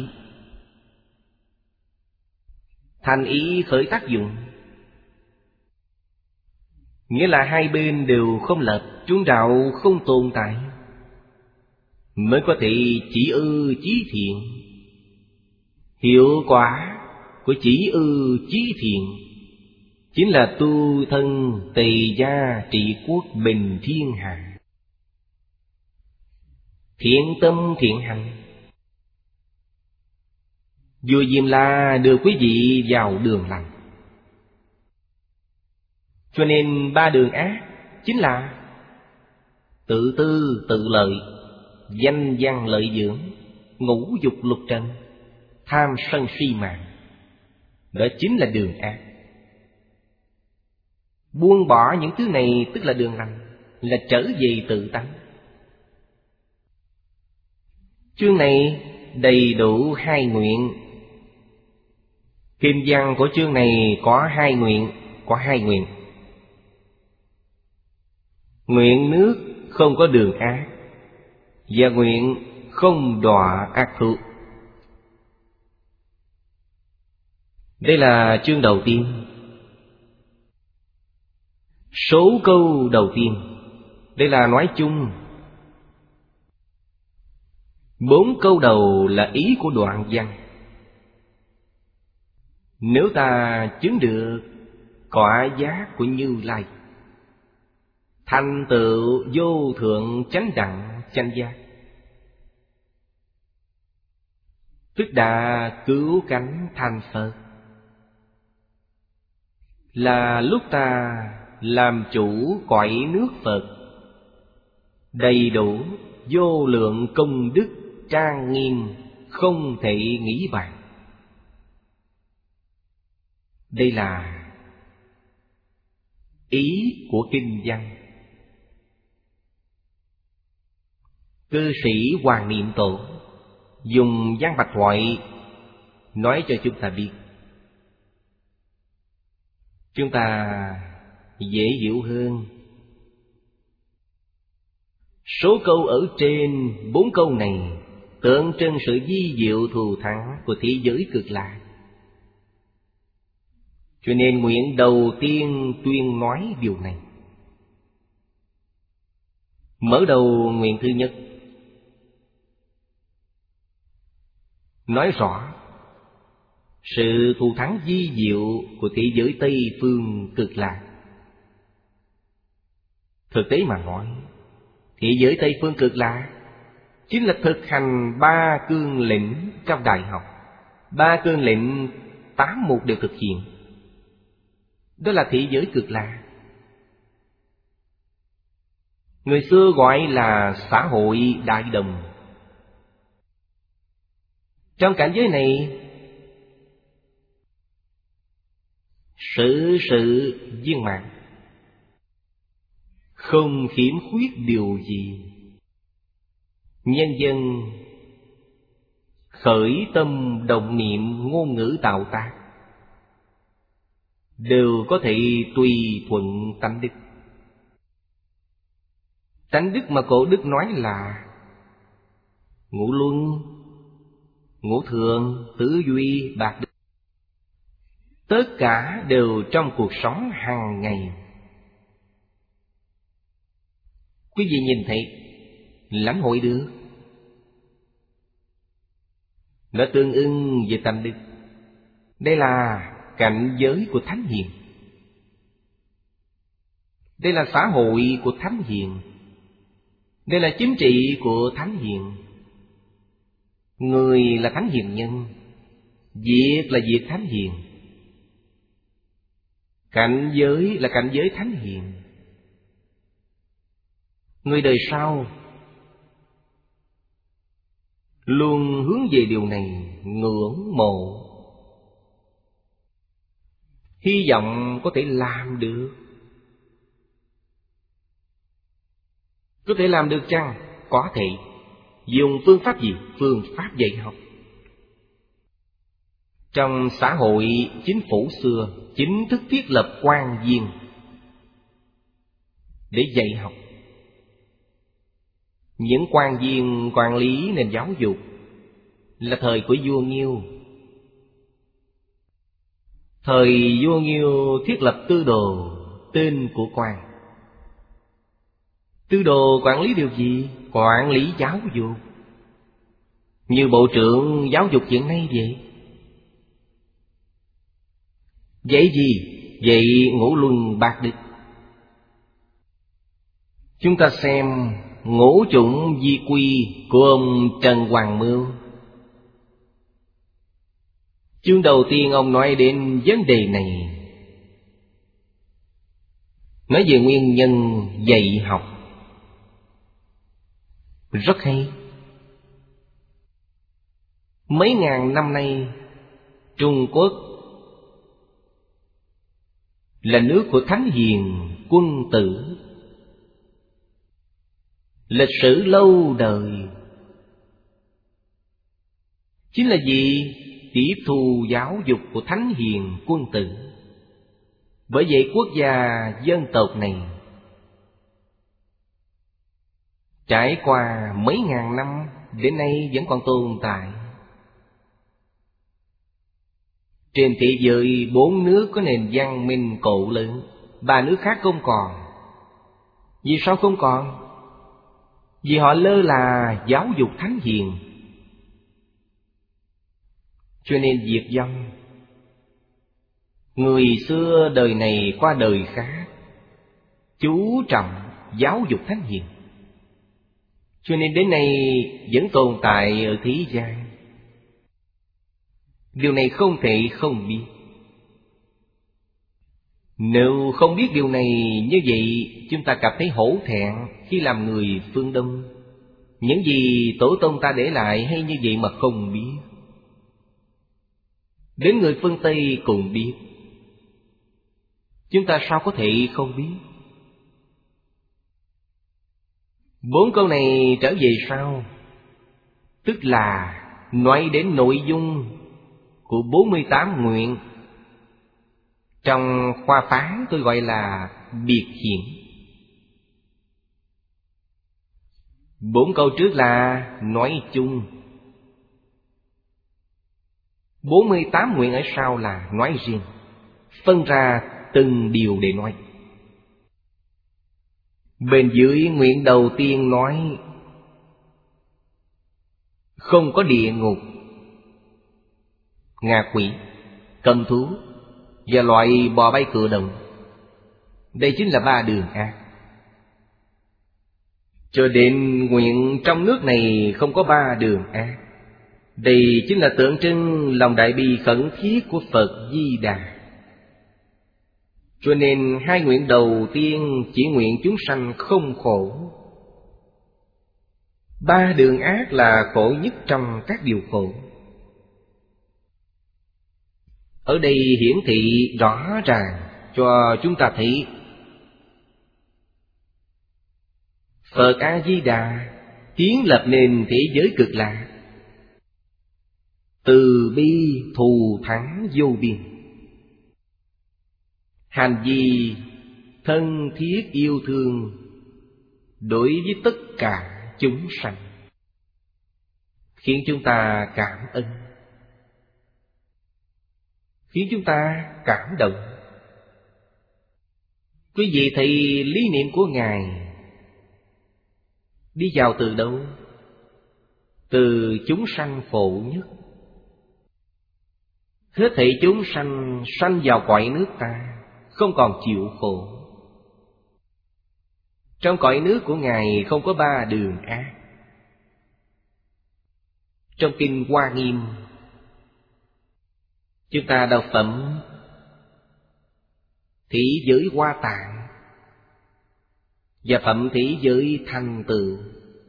Thành ý khởi tác dụng, nghĩa là hai bên đều không lập, trung đạo không tồn tại, mới có thể chỉ ư chí thiện. Hiệu quả của chỉ ư chí thiện chính là tu thân tề gia trị quốc bình thiên hạ. Thiện tâm thiện hành. Vua Diêm La đưa quý vị vào đường lành. Cho nên ba đường ác chính là tự tư tự lợi, danh văn lợi dưỡng, ngũ dục lục trần, tham sân si mạng. Đó chính là đường ác. Buông bỏ những thứ này tức là đường lành, là trở về tự tánh. Chương này đầy đủ hai nguyện. Kinh văn của chương này có hai nguyện, có hai nguyện. Nguyện nước không có đường ác, và nguyện không đọa ác thú. Đây là chương đầu tiên. Số câu đầu tiên, đây là nói chung. Bốn câu đầu là ý của đoạn văn. Nếu ta chứng được quả giác của Như Lai, thành tựu vô thượng chánh đẳng chánh giác, tức đã cứu cánh thành Phật, là lúc ta làm chủ cõi nước Phật, đầy đủ vô lượng công đức trang nghiêm, không thể nghĩ bàn. Đây là ý của kinh văn. Cư sĩ Hoàng Niệm Tổ dùng văn bạch thoại nói cho chúng ta biết chúng ta dễ hiểu hơn. Số câu ở trên bốn câu này tượng trưng sự vi diệu thù thắng của thế giới Cực Lạc. Cho nên nguyện đầu tiên tuyên nói điều này. Mở đầu nguyện thứ nhất nói rõ sự thù thắng vi diệu của thế giới Tây Phương Cực Lạc. Thực tế mà nói, thế giới Tây Phương Cực Lạc chính là thực hành ba cương lĩnh trong đại học. Ba cương lĩnh tám mục đều thực hiện. Đó là thế giới Cực Lạc. Người xưa gọi là xã hội đại đồng. Trong cảnh giới này, sự sự viên mãn, không khiếm khuyết điều gì. Nhân dân khởi tâm động niệm, ngôn ngữ tạo tác đều có thể tùy thuận tánh đức. Tánh đức mà cổ đức nói là ngũ luân, ngũ thường, tứ duy, bạc đức. Tất cả đều trong cuộc sống hàng ngày. Quý vị nhìn thấy, lãnh hội được. Nó tương ưng về tánh đức. Đây là cảnh giới của thánh hiền. Đây là xã hội của thánh hiền. Đây là chính trị của thánh hiền. Người là thánh hiền nhân, việc là việc thánh hiền. Cảnh giới là cảnh giới thánh hiền. Người đời sau luôn hướng về điều này, ngưỡng mộ, hy vọng có thể làm được. Có thể làm được chăng? Có thể. Dùng phương pháp gì? Phương pháp dạy học. Trong xã hội chính phủ xưa, chính thức thiết lập quan viên để dạy học. Những quan viên quản lý nền giáo dục là thời của vua Nghiêu. Thời vua Nghiêu thiết lập tư đồ, tên của quan. Tư đồ quản lý điều gì? Quản lý giáo dục. Như bộ trưởng giáo dục hiện nay vậy. Vậy gì? Vậy ngũ luân bạc đức. Chúng ta xem ngũ chủng di quy của ông Trần Hoàng Mưu. Chương đầu tiên ông nói đến vấn đề này, nói về nguyên nhân dạy học. Rất hay. Mấy ngàn năm nay, Trung Quốc là nước của thánh hiền quân tử. Lịch sử lâu đời chính là gì? Tiếp thu giáo dục của thánh hiền quân tử. Bởi vậy quốc gia dân tộc này trải qua mấy ngàn năm đến nay vẫn còn tồn tại. Trên thế giới bốn nước có nền văn minh cổ lớn, ba nước khác không còn. Vì sao không còn? Vì họ lơ là giáo dục thánh hiền. Cho nên diệt vong. Người xưa đời này qua đời khác chú trọng giáo dục thánh hiền. Cho nên đến nay vẫn tồn tại ở thế gian. Điều này không thể không biết. Nếu không biết điều này, như vậy chúng ta cảm thấy hổ thẹn khi làm người phương Đông. Những gì tổ tông ta để lại hay như vậy mà không biết. Đến người phương Tây cùng biết. Chúng ta sao có thể không biết? Bốn câu này trở về sau, tức là nói đến nội dung của bốn mươi tám nguyện Trong khoa phán tôi gọi là biệt hiển. Bốn câu trước là nói chung, bốn mươi tám nguyện ở sau là nói riêng, phân ra từng điều để nói. Bên dưới nguyện đầu tiên nói không có địa ngục, ngạ quỷ, cầm thú và loại bò bay cựa động. Đây chính là ba đường ác. Cho đến nguyện trong nước này không có ba đường ác. Đây chính là tượng trưng lòng đại bi khẩn thiết của Phật Di Đà. Cho nên hai nguyện đầu tiên chỉ nguyện chúng sanh không khổ. Ba đường ác là khổ nhất trong các điều khổ. Ở đây hiển thị rõ ràng cho chúng ta thấy Phật A-di-đà kiến lập nền thế giới cực lạc, từ bi thù thắng vô biên, hành vi thân thiết yêu thương đối với tất cả chúng sanh, khiến chúng ta cảm ơn, khiến chúng ta cảm động. Quý vị thấy lý niệm của Ngài đi vào từ đâu? Từ chúng sanh phổ nhất. Hết thảy chúng sanh sanh vào cõi nước ta không còn chịu khổ. Trong cõi nước của Ngài không có ba đường ác. Trong kinh Hoa Nghiêm, chúng ta đọc phẩm Thế giới Hoa Tạng và phẩm Thế giới Thành Tựu.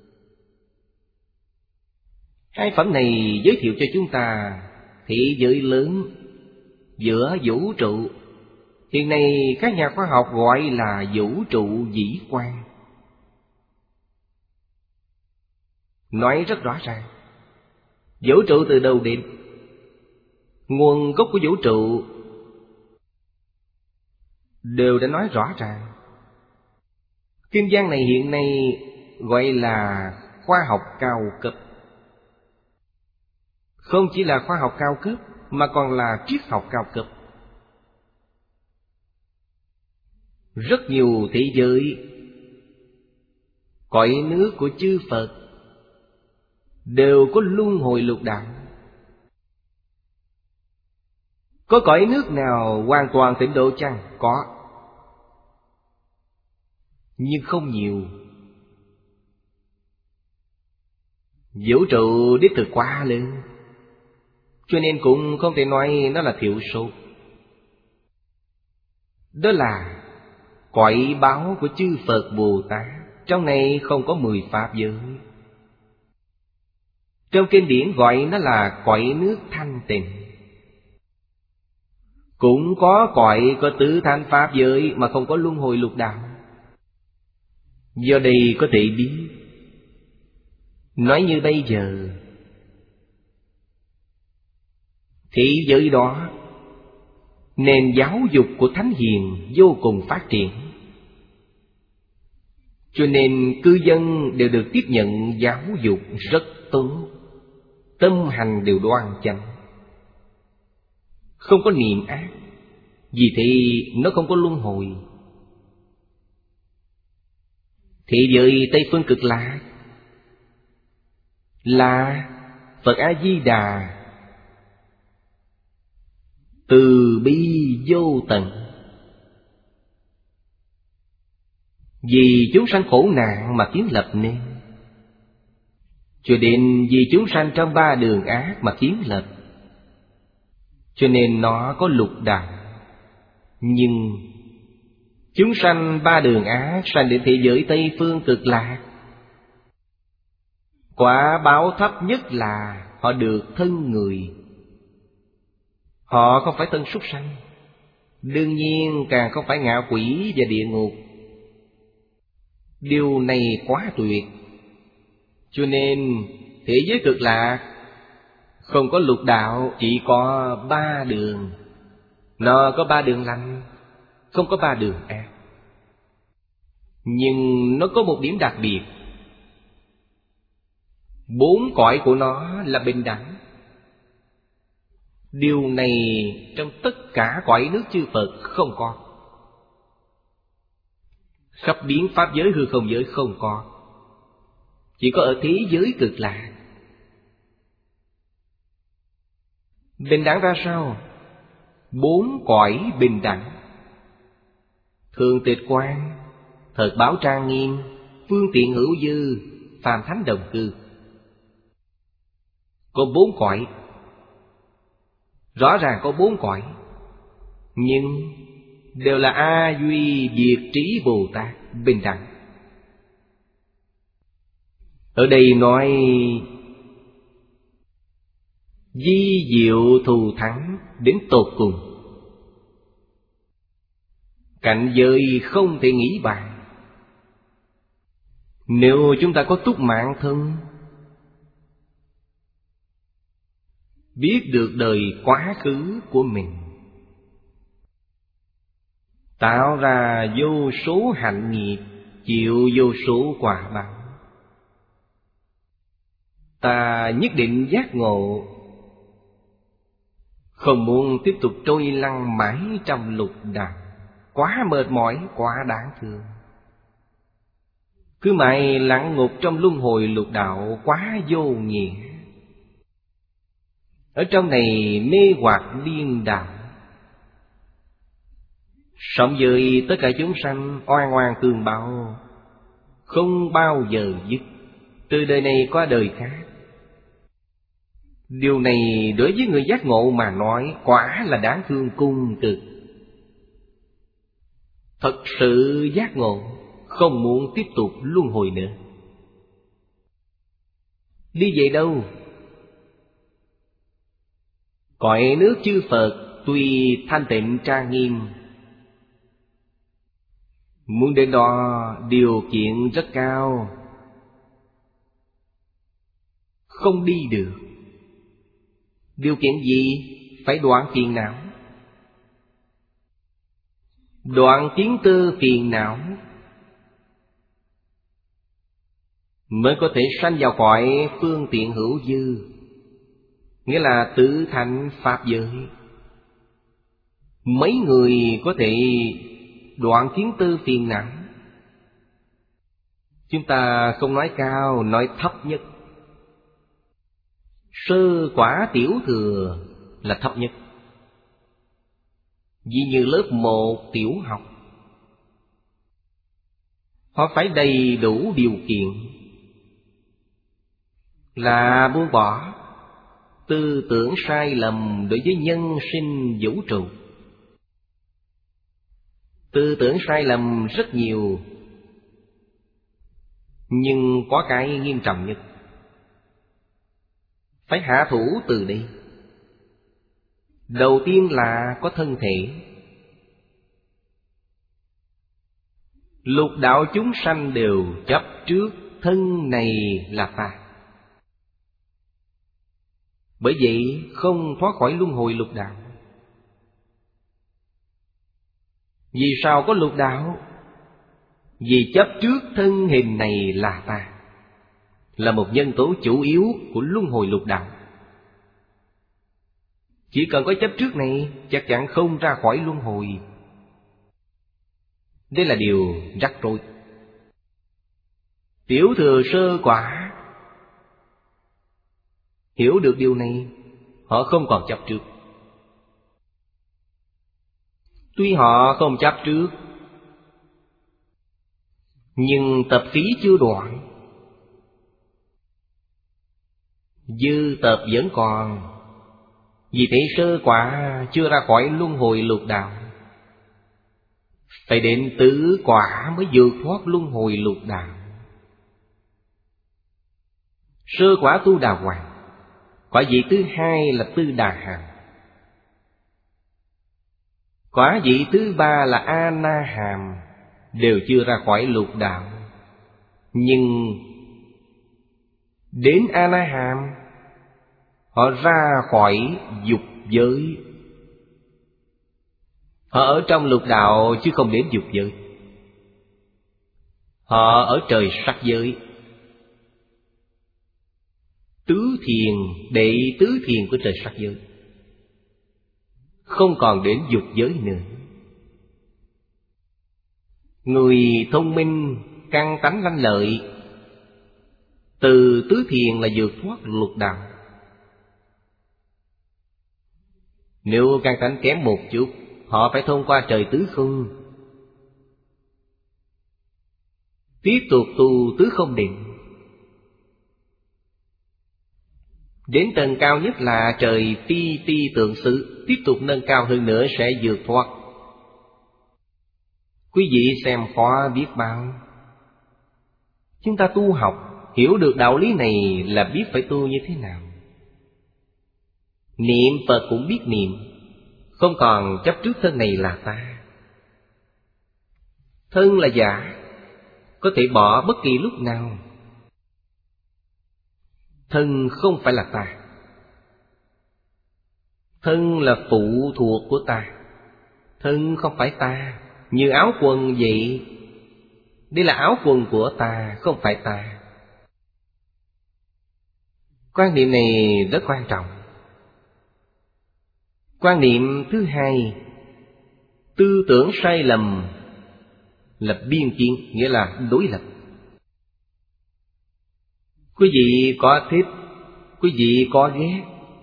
Hai phẩm này giới thiệu cho chúng ta thế giới lớn giữa vũ trụ. Hiện nay các nhà khoa học gọi là vũ trụ vĩ quan. Nói rất rõ ràng, vũ trụ từ đâu đến? Nguồn gốc của vũ trụ đều đã nói rõ ràng. Kinh văn này hiện nay gọi là khoa học cao cấp. Không chỉ là khoa học cao cấp mà còn là triết học cao cấp. Rất nhiều thế giới, cõi nước của chư Phật đều có luân hồi lục đạo. Có cõi nước nào hoàn toàn tịnh độ chăng? Có, nhưng không nhiều. Vũ trụ đích thực quá lớn, cho nên cũng không thể nói nó là thiểu số. Đó là cõi báo của chư Phật Bồ Tát. Trong này không có mười pháp giới. Trong kinh điển gọi nó là cõi nước thanh tịnh. Cũng có cõi có tứ thánh pháp giới mà không có luân hồi lục đạo. Do đây có thể biết, nói như bây giờ, thế giới đó nền giáo dục của thánh hiền vô cùng phát triển, cho nên cư dân đều được tiếp nhận giáo dục rất tốt, tâm hành đều đoan chánh, không có niệm ác. Vì thế nó không có luân hồi. Thế giới Tây Phương Cực Lạc là Phật A-di-đà từ bi vô tận. Vì chúng sanh khổ nạn mà kiến lập nên, cho đến vì chúng sanh trong ba đường ác mà kiến lập, cho nên nó có lục đạo. Nhưng chúng sanh ba đường ác sanh đến thế giới Tây Phương Cực Lạc, quả báo thấp nhất là họ được thân người. Họ không phải thân súc sanh, đương nhiên càng không phải ngạ quỷ và địa ngục. Điều này quá tuyệt. Cho nên thế giới Cực Lạc không có lục đạo, chỉ có ba đường. Nó có ba đường lành, không có ba đường ác. Nhưng nó có một điểm đặc biệt. Bốn cõi của nó là bình đẳng. Điều này trong tất cả cõi nước chư Phật không có. Khắp biến pháp giới hư không giới không có. Chỉ có ở thế giới cực lạc. Bình đẳng ra sao? Bốn cõi bình đẳng: thường tịch quan, thật báo trang nghiêm, phương tiện hữu dư, phàm thánh đồng cư. Có bốn cõi. Rõ ràng có bốn cõi, nhưng đều là A Duy Diệt Trí Bồ Tát bình đẳng. Ở đây nói vi diệu thù thắng đến tột cùng. Cảnh giới không thể nghĩ bàn. Nếu chúng ta có túc mạng thân, biết được đời quá khứ của mình, tạo ra vô số hạnh nghiệp, chịu vô số quả báo, ta nhất định giác ngộ, không muốn tiếp tục trôi lăn mãi trong lục đạo. Quá mệt mỏi, quá đáng thương. Cứ mãi lặn ngục trong luân hồi lục đạo quá vô nghĩa. Ở trong này mê hoặc điên đảo, sống với tất cả chúng sanh oan oan tương báo, không bao giờ dứt, từ đời này qua đời khác. Điều này đối với người giác ngộ mà nói quả là đáng thương cung cực. Thật sự giác ngộ, không muốn tiếp tục luân hồi nữa. Đi về đâu? Cõi nước chư Phật tuy thanh tịnh trang nghiêm, muốn đến đó điều kiện rất cao, không đi được. Điều kiện gì? Phải đoạn phiền não. Đoạn kiến tư phiền não mới có thể sanh vào cõi phương tiện hữu dư, nghĩa là tự thành pháp giới. Mấy người có thể đoạn kiến tư phiền não? Chúng ta không nói cao, nói thấp nhất. Sơ quả tiểu thừa là thấp nhất. Ví như lớp một tiểu học, họ phải đầy đủ điều kiện là buông bỏ tư tưởng sai lầm đối với nhân sinh vũ trụ. Tư tưởng sai lầm rất nhiều, nhưng có cái nghiêm trọng nhất, phải hạ thủ từ đây. Đầu tiên là có thân thể. Lục đạo chúng sanh đều chấp trước thân này là ta, bởi vậy không thoát khỏi luân hồi lục đạo. Vì sao có lục đạo? Vì chấp trước thân hình này là ta, là một nhân tố chủ yếu của luân hồi lục đạo. Chỉ cần có chấp trước này, chắc chắn không ra khỏi luân hồi. Đây là điều rắc rối. Tiểu thừa sơ quả hiểu được điều này, họ không còn chấp trước. Tuy họ không chấp trước, nhưng tập khí chưa đoạn, dư tập vẫn còn. Vì thế sơ quả chưa ra khỏi luân hồi lục đạo, phải đến tứ quả mới vượt thoát luân hồi lục đạo. Sơ quả tu đà hoàng, quả vị thứ hai là tư đà hàm, quả vị thứ ba là a na hàm, đều chưa ra khỏi lục đạo. Nhưng đến a na hàm, họ ra khỏi dục giới, Họ ở trong lục đạo chứ không đến dục giới. Họ ở trời sắc giới. Tứ thiền, đệ tứ thiền của trời sắc giới, không còn đến dục giới nữa. Người thông minh, căn tánh lanh lợi, từ tứ thiền là vượt thoát lục đạo. Nếu căn tánh kém một chút, họ phải thông qua trời tứ không, tiếp tục tu tứ không định. Đến tầng cao nhất là trời ti ti tượng xứ, tiếp tục nâng cao hơn nữa sẽ vượt thoát. Quý vị xem khóa biết bao. Chúng ta tu học, hiểu được đạo lý này là biết phải tu như thế nào. Niệm Phật cũng biết niệm, không còn chấp trước thân này là ta. Thân là giả, có thể bỏ bất kỳ lúc nào. Thân không phải là ta. Thân là phụ thuộc của ta. Thân không phải ta. Như áo quần vậy, đây là áo quần của ta, không phải ta. Quan niệm này rất quan trọng. Quan niệm thứ hai, tư tưởng sai lầm là biên kiến, nghĩa là đối lập. Quý vị có thích, quý vị có ghét.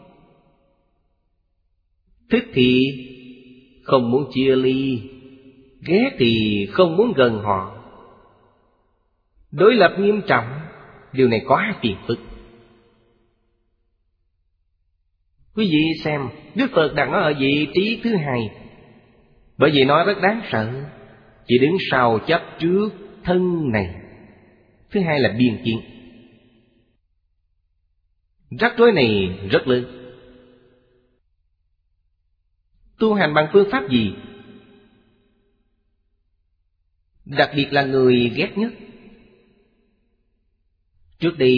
Thích thì không muốn chia ly, ghét thì không muốn gần họ. Đối lập nghiêm trọng, điều này quá phiền phức. Quý vị xem, Đức Phật đặt nó ở vị trí thứ hai, bởi vì nó rất đáng sợ, chỉ đứng sau chấp trước thân này. Thứ hai là biên kiến. Rắc rối này rất lớn. Tu hành bằng phương pháp gì? Đặc biệt là người ghét nhất. Trước đây,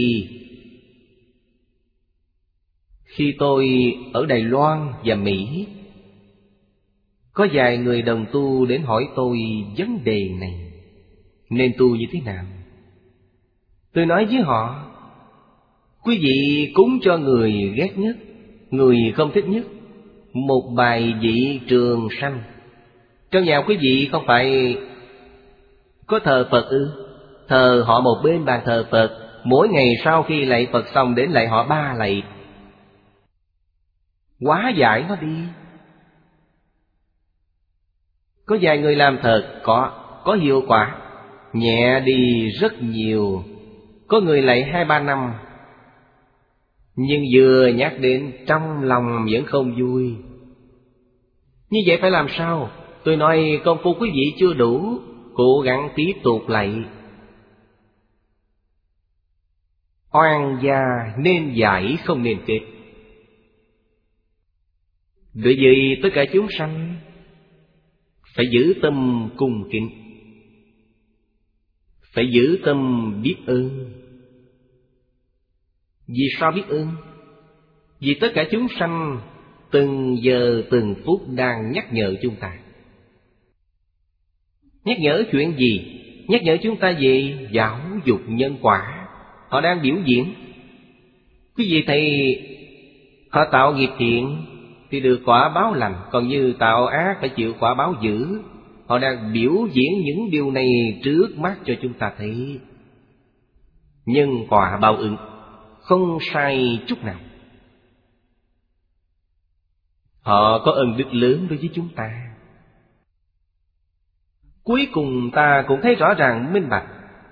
khi tôi ở Đài Loan và Mỹ, có vài người đồng tu đến hỏi tôi vấn đề này, nên tu như thế nào. Tôi nói với họ, quý vị cúng cho người ghét nhất, người không thích nhất, một bài vị trường sanh. Trong nhà quý vị không phải có thờ Phật ư? Thờ họ một bên bàn thờ Phật, mỗi ngày sau khi lạy Phật xong đến lạy họ ba lạy. Hóa giải nó đi. Có vài người làm thật, có, có hiệu quả, nhẹ đi rất nhiều. Có người lạy hai ba năm, nhưng vừa nhắc đến trong lòng vẫn không vui. Như vậy phải làm sao? Tôi nói công phu quý vị chưa đủ, cố gắng tiếp tục lạy. Oan gia nên giải không nên kết. Đối với tất cả chúng sanh, phải giữ tâm cung kính, phải giữ tâm biết ơn. Vì sao biết ơn? Vì tất cả chúng sanh từng giờ từng phút đang nhắc nhở chúng ta. Nhắc nhở chuyện gì? Nhắc nhở chúng ta về giáo dục nhân quả. Họ đang biểu diễn. Quý vị thấy họ tạo nghiệp thiện thì được quả báo lành, còn như tạo ác phải chịu quả báo dữ. Họ đang biểu diễn những điều này trước mắt cho chúng ta thấy. Nhân quả báo ứng, không sai chút nào. Họ có ân đức lớn đối với chúng ta. Cuối cùng ta cũng thấy rõ ràng minh bạch.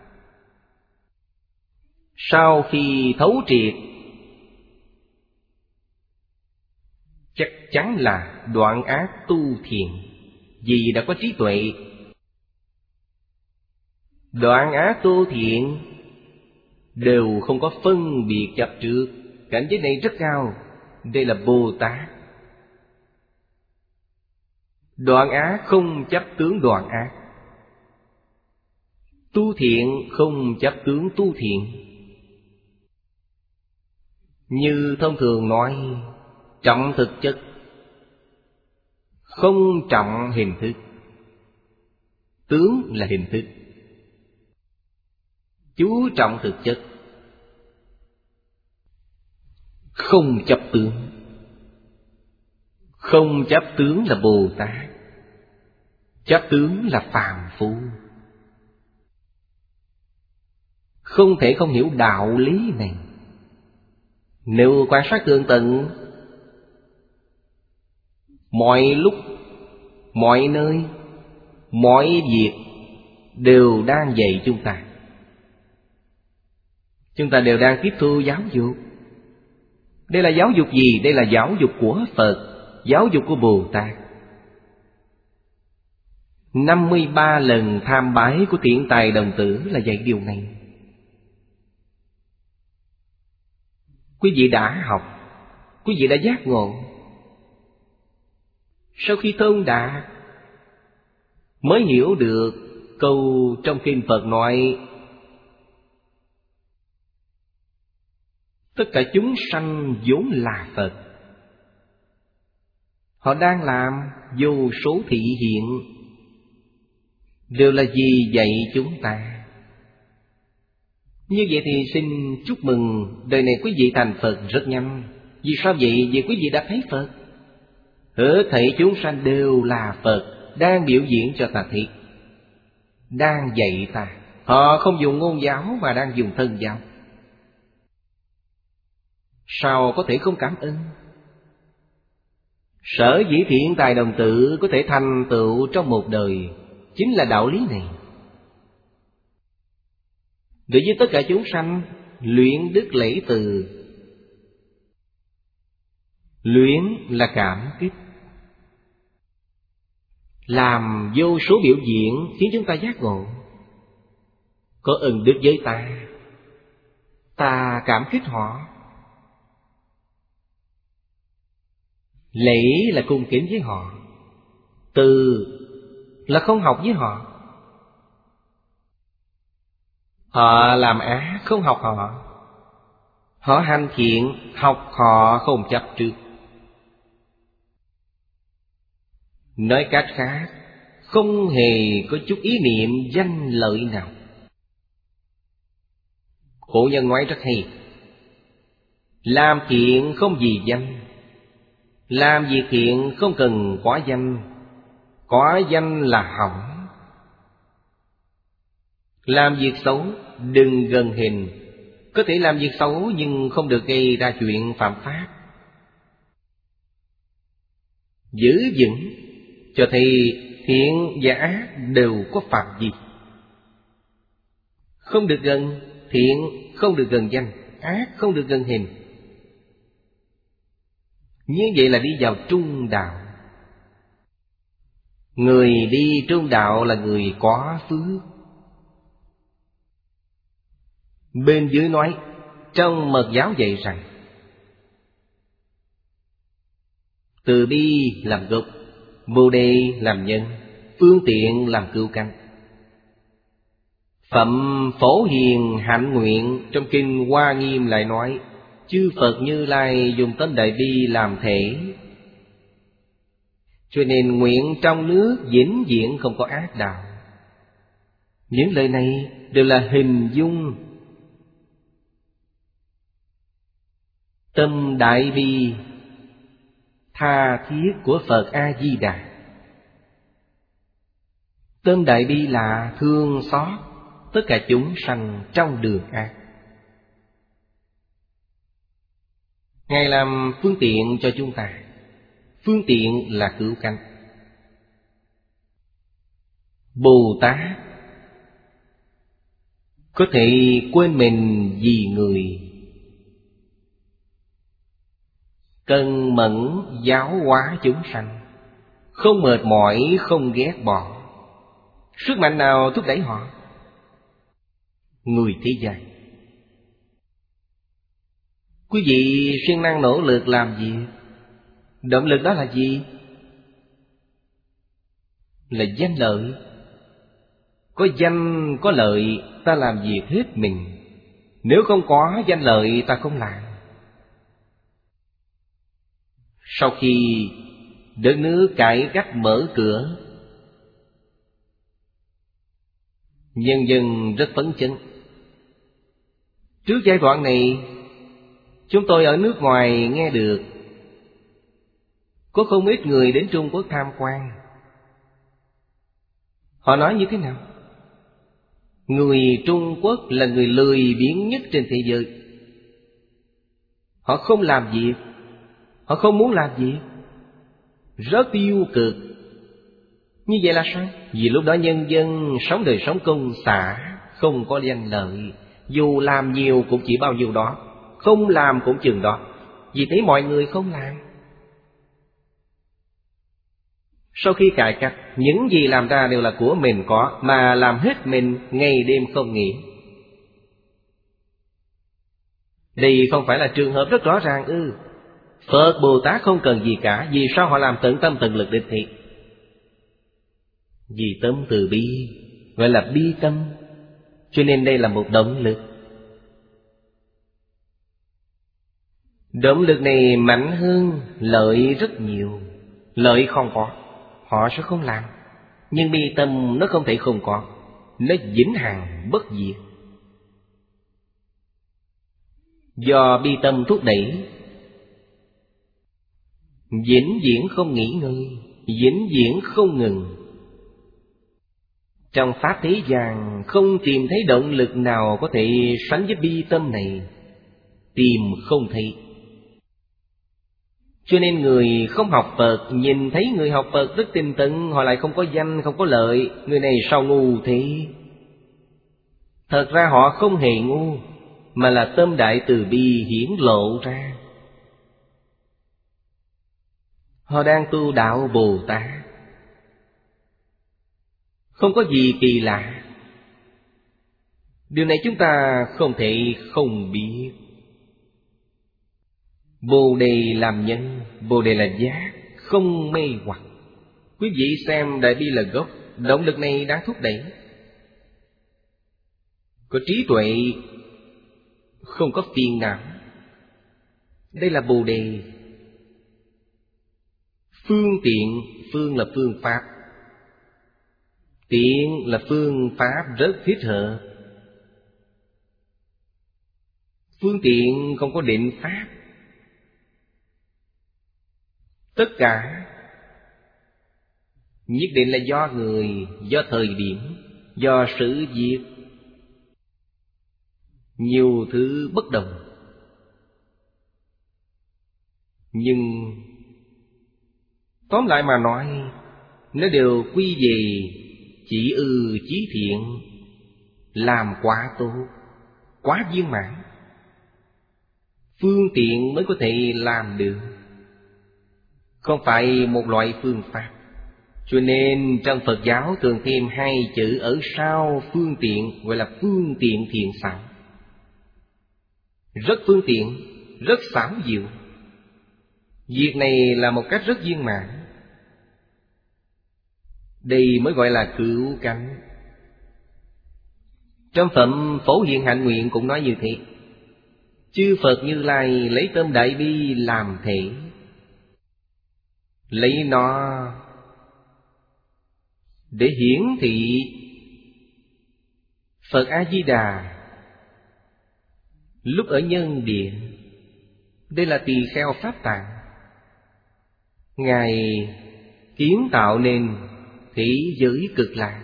Sau khi thấu triệt, chắc chắn là đoạn ác tu thiện, vì đã có trí tuệ. Đoạn ác tu thiện đều không có phân biệt chấp trước. Cảnh giới này rất cao. Đây là Bồ Tát. Đoạn ác không chấp tướng đoạn ác, tu thiện không chấp tướng tu thiện. Như thông thường nói, trọng thực chất, Không trọng hình thức. Tướng là hình thức, chú trọng thực chất. Không chấp tướng. Không chấp tướng là Bồ Tát. Chấp tướng là phàm phu. Không thể không hiểu đạo lý này. Nếu quan sát tường tận, mọi lúc, mọi nơi, mọi việc đều đang dạy chúng ta. Chúng ta đều đang tiếp thu giáo dục. Đây là giáo dục gì? Đây là giáo dục của Phật, giáo dục của Bồ Tát. năm mươi ba lần tham bái của Tiện Tài Đồng Tử là dạy điều này. Quý vị đã học, quý vị đã giác ngộ. Sau khi thông đạt, mới hiểu được câu trong kinh Phật nói: tất cả chúng sanh vốn là Phật. Họ đang làm vô số thị hiện, đều là gì dạy chúng ta. Như vậy thì xin chúc mừng, đời này quý vị thành Phật rất nhanh. Vì sao vậy? Vì quý vị đã thấy Phật. Hết thảy chúng sanh đều là Phật, đang biểu diễn cho ta thấy, đang dạy ta. Họ không dùng ngôn giáo mà đang dùng thân giáo. Sao có thể không cảm ơn? Sở dĩ Thiện Tài Đồng Tử có thể thành tựu trong một đời chính là đạo lý này. Đối với tất cả chúng sanh, luyện đức lễ từ. Luyện là cảm kích, làm vô số biểu diễn khiến chúng ta giác ngộ. Có ân đức với ta, ta cảm kích họ. Lễ là cung kính với họ. Từ là không học với họ. Họ làm ác không học họ. Họ hành thiện học họ không chấp trước. Nói cách khác, không hề có chút ý niệm danh lợi nào. Cổ nhân nói rất hay: làm thiện không vì danh, làm việc thiện không cần có danh. Có danh là hỏng. Làm việc xấu đừng gần hình. Có thể làm việc xấu nhưng không được gây ra chuyện phạm pháp. Giữ vững cho thấy thiện và ác đều có phạm vi. Không được gần thiện, không được gần danh, ác không được gần hình. Như vậy là đi vào trung đạo. Người đi trung đạo là người có phước. Bên dưới nói, trong mật giáo dạy rằng từ bi làm gốc, bồ đề làm nhân, phương tiện làm cưu cánh. Phẩm Phổ Hiền Hạnh Nguyện trong kinh Hoa Nghiêm lại nói: chư Phật Như Lai dùng tâm đại bi làm thể, cho nên nguyện trong nước vĩnh viễn không có ác đạo. Những lời này đều là hình dung tâm đại bi tha thiết của Phật A-di-đà. Tâm đại bi là thương xót tất cả chúng sanh trong đường ác. Ngài làm phương tiện cho chúng ta. Phương tiện là cứu cánh. Bồ Tát có thể quên mình vì người, cần mẫn giáo hóa chúng sanh, không mệt mỏi, không ghét bỏ. Sức mạnh nào thúc đẩy họ? Người thế gian. Quý vị siêng năng nỗ lực làm gì? Động lực đó là gì? Là danh lợi. Có danh, có lợi, ta làm việc hết mình. Nếu không có danh lợi, ta không làm. Sau khi Đất nước cải cách mở cửa, nhân dân rất phấn chấn. Trước giai đoạn này, chúng tôi ở nước ngoài nghe được có không ít người đến Trung Quốc tham quan. Họ nói như thế nào? Người Trung Quốc là người lười biếng nhất trên thế giới. Họ không làm việc, họ không muốn làm việc, rất tiêu cực. Như vậy là sao? Vì lúc đó nhân dân sống đời sống công xã, không có danh lợi. Dù làm nhiều cũng chỉ bao nhiêu đó, không làm cũng chừng đó. Vì thế mọi người không làm. Sau khi cải cách, những gì làm ra đều là của mình có, mà làm hết mình, ngày đêm không nghỉ. Đây không phải là trường hợp rất rõ ràng ư? Phật Bồ Tát không cần gì cả, vì sao họ làm tận tâm tận lực đến thế? Vì tâm từ bi, gọi là bi tâm. Cho nên đây là một động lực. Động lực này mạnh hơn lợi rất nhiều. Lợi không có, họ sẽ không làm. Nhưng bi tâm nó không thể không có, nó vĩnh hằng bất diệt. Do bi tâm thúc đẩy, vĩnh viễn không nghỉ ngơi, vĩnh viễn không ngừng. Trong pháp thế gian không tìm thấy động lực nào có thể sánh với bi tâm này. Tìm không thấy. Cho nên người không học Phật nhìn thấy người học Phật rất tinh tấn, họ lại không có danh, không có lợi. Người này sao ngu thế? Thật ra họ không hề ngu, mà là tâm đại từ bi hiển lộ ra. Họ đang tu đạo Bồ Tát. Không có gì kỳ lạ. Điều này chúng ta không thể không biết. Bồ Đề làm nhân, Bồ Đề là giác, không mê hoặc. Quý vị xem đại bi là gốc, động lực này đang thúc đẩy. Có trí tuệ, không có phiền não. Đây là Bồ Đề. Phương tiện, phương là phương pháp. Tiện là phương pháp rất thích hợp. Phương tiện không có định pháp. Tất cả nhất định là do người, do thời điểm, do sự việc. Nhiều thứ bất đồng. Nhưng tóm lại mà nói, nó đều quy về chỉ ư chí thiện, làm quá tốt, quá viên mãn. Phương tiện mới có thể làm được, không phải một loại phương pháp. Cho nên trong Phật giáo thường thêm hai chữ ở sau phương tiện, gọi là phương tiện thiện xảo. Rất phương tiện, rất xảo diệu. Việc này là một cách rất viên mãn. Đây mới gọi là cứu cánh. Trong phẩm Phổ Hiền Hạnh Nguyện cũng nói như thế. Chư Phật Như Lai lấy tâm đại bi làm thể, lấy nó để hiển thị Phật A-di-đà lúc ở nhân địa. Đây là tỳ kheo Pháp Tạng. Ngài kiến tạo nên thế giới cực lạc,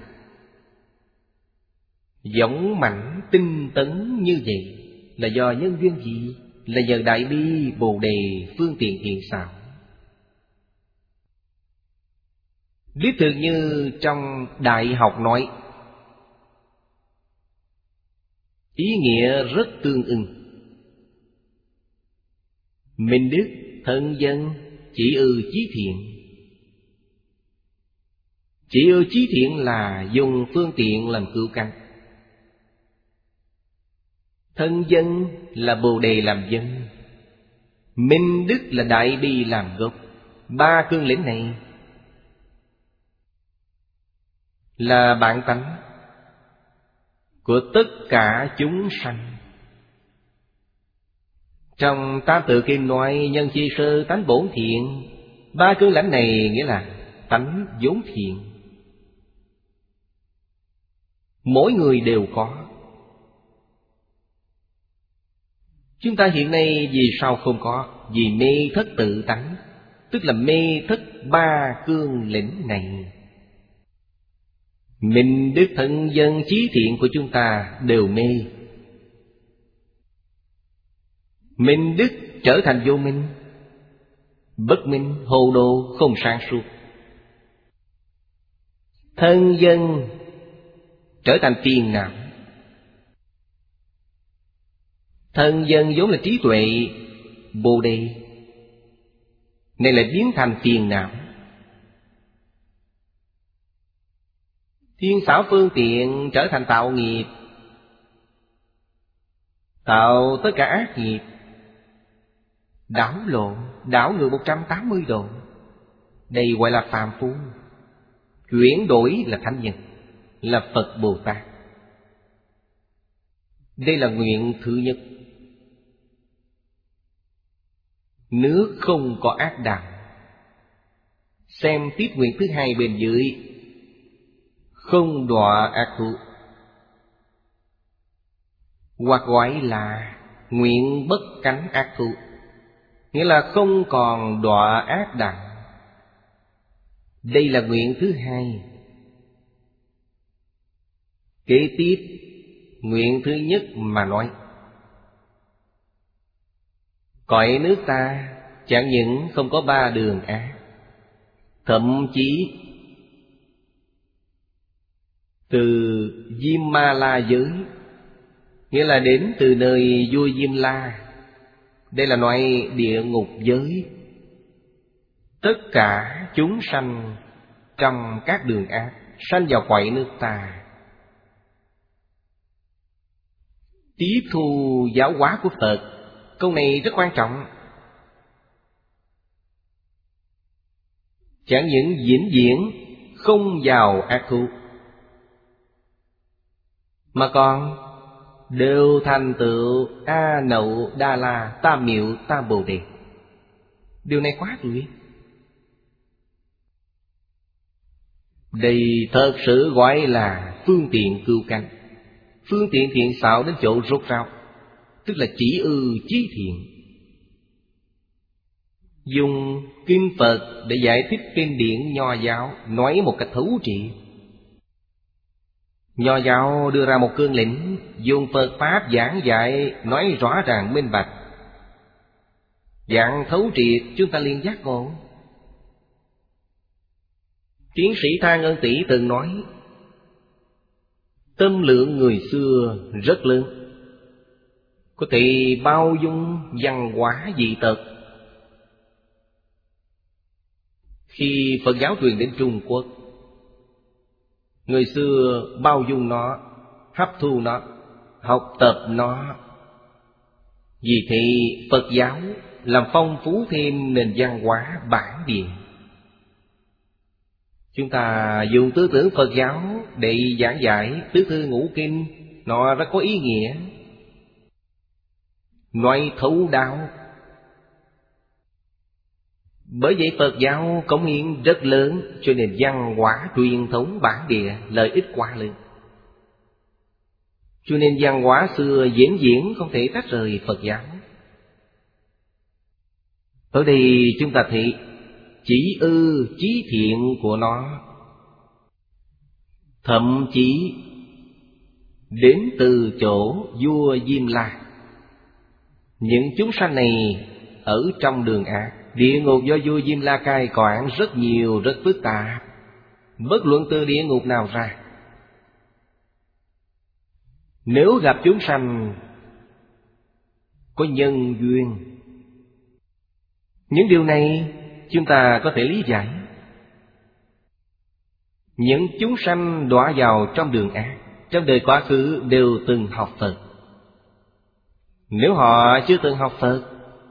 dũng mãnh tinh tấn như vậy là do nhân duyên gì? Là nhờ đại bi Bồ Đề phương tiện thiện xảo. Đích thực như trong Đại học nói, ý nghĩa rất tương ưng. Minh đức thân dân chỉ ư chí thiện. Chỉ ư chí thiện là dùng phương tiện làm cứu cánh. Thân dân là Bồ Đề làm dân. Minh đức là đại bi làm gốc. Ba cương lĩnh này là bản tánh của tất cả chúng sanh. Trong Tam Tự Kinh nói nhân chi sơ tánh bổn thiện, Ba cương lãnh này nghĩa là tánh vốn thiện, mỗi người đều có. Chúng ta hiện nay vì sao không có? Vì mê thất tự tánh, tức là mê thất ba cương lĩnh này. Minh đức thân dân trí thiện của chúng ta đều mê. Minh đức trở thành vô minh, bất minh, hồ đồ, không sáng suốt. Thân dân trở thành phiền não. Thân dân vốn là trí tuệ Bồ Đề, này lại biến thành phiền não. Thiên xảo phương tiện trở thành tạo nghiệp, tạo tất cả ác nghiệp, đảo lộn, đảo ngược một trăm tám mươi độ. Đây gọi là phàm phu. Chuyển đổi là thánh nhân, là Phật Bồ Tát. Đây là nguyện thứ nhất. Nước không có ác đạo. Xem tiếp nguyện thứ hai bên dưới. Không đọa ác thú, hoặc gọi là nguyện bất cánh ác thú, nghĩa là không còn đọa ác đạo. Đây là nguyện thứ hai. Kế tiếp nguyện thứ nhất mà nói, cõi nước ta chẳng những không có ba đường ác, thậm chí từ Diêm Ma La giới, nghĩa là đến từ nơi vua Diêm La, đây là loại địa ngục giới. Tất cả chúng sanh trong các đường ác sanh vào cõi nước ta, tiếp thu giáo hóa của Phật. Câu này rất quan trọng. Chẳng những vĩnh viễn không vào ác thú, mà còn đều thành tựu A Nậu Đa La Tam Miệu Tam Bồ Đề. Điều này quá tuyệt. Đây thật sự gọi là phương tiện cứu cánh, phương tiện thiện xảo đến chỗ rốt ráo, tức là chỉ ư chí thiện. Dùng kinh Phật để giải thích kinh điển Nho giáo, nói một cách thấu triệt. Nho giáo đưa ra một cương lĩnh, dùng Phật Pháp giảng dạy, nói rõ ràng minh bạch, dạng thấu triệt, chúng ta liền giác ngộ. Tiến sĩ Thang Ân Tỷ từng nói, tâm lượng người xưa rất lớn, có thể bao dung văn hóa dị tật. Khi Phật giáo truyền đến Trung Quốc, người xưa bao dung nó, hấp thu nó, học tập nó. Vì thế Phật giáo làm phong phú thêm nền văn hóa bản địa. Chúng ta dùng tư tưởng Phật giáo để giảng giải tứ thư ngũ kinh, nó rất có ý nghĩa, nói thấu đáo. Bởi vậy Phật giáo cống hiến rất lớn cho nền văn hóa truyền thống bản địa, lợi ích quá lớn. Cho nên văn hóa xưa vĩnh viễn không thể tách rời Phật giáo. Ở đây chúng ta thấy chỉ ư chí thiện của nó, thậm chí đến từ chỗ vua Diêm La. Những chúng sanh này ở trong đường ác, địa ngục do vua Diêm La cai quản rất nhiều, rất phức tạp, bất luận từ địa ngục nào ra. Nếu gặp chúng sanh có nhân duyên, những điều này chúng ta có thể lý giải. Những chúng sanh đọa vào trong đường ác, trong đời quá khứ đều từng học Phật. Nếu họ chưa từng học Phật,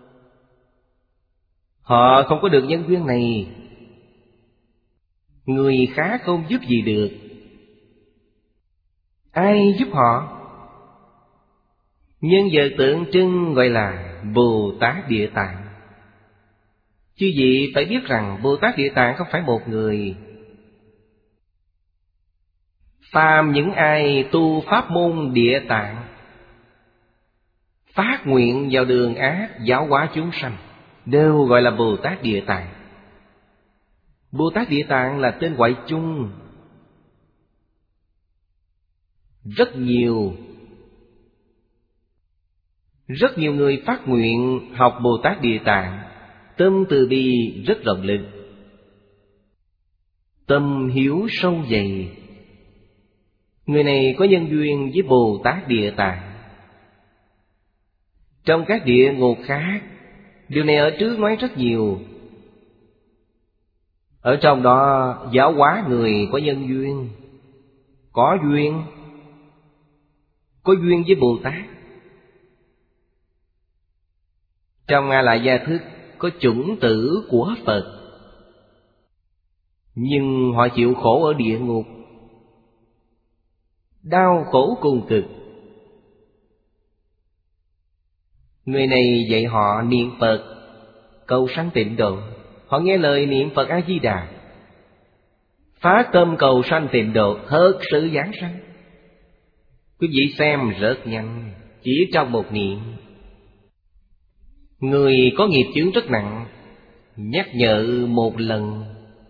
họ không có được nhân duyên này, người khác không giúp gì được. Ai giúp họ? Nhân vật tượng trưng gọi là Bồ Tát Địa Tạng. Chư vị phải biết rằng Bồ Tát Địa Tạng không phải một người. Phàm những ai tu pháp môn Địa Tạng, phát nguyện vào đường ác giáo hóa chúng sanh, đều gọi là Bồ Tát Địa Tạng. Bồ Tát Địa Tạng là tên gọi chung. Rất nhiều Rất nhiều người phát nguyện học Bồ Tát Địa Tạng, tâm từ bi rất rộng lớn, tâm hiếu sâu dày. Người này có nhân duyên với Bồ Tát Địa Tạng. Trong các địa ngục khác, điều này ở trước nói rất nhiều. Ở trong đó giáo hóa người có nhân duyên, có duyên, có duyên với Bồ Tát. Trong A Lại Gia Thức có chủng tử của Phật, nhưng họ chịu khổ ở địa ngục, đau khổ cùng cực. Người này dạy họ niệm Phật, cầu sanh tịnh độ. Họ nghe lời niệm Phật A-di-đà, phát tâm cầu sanh tịnh độ, thật sự giảng sanh. Quý vị xem rất nhanh, chỉ trong một niệm. Người có nghiệp chướng rất nặng, nhắc nhở một lần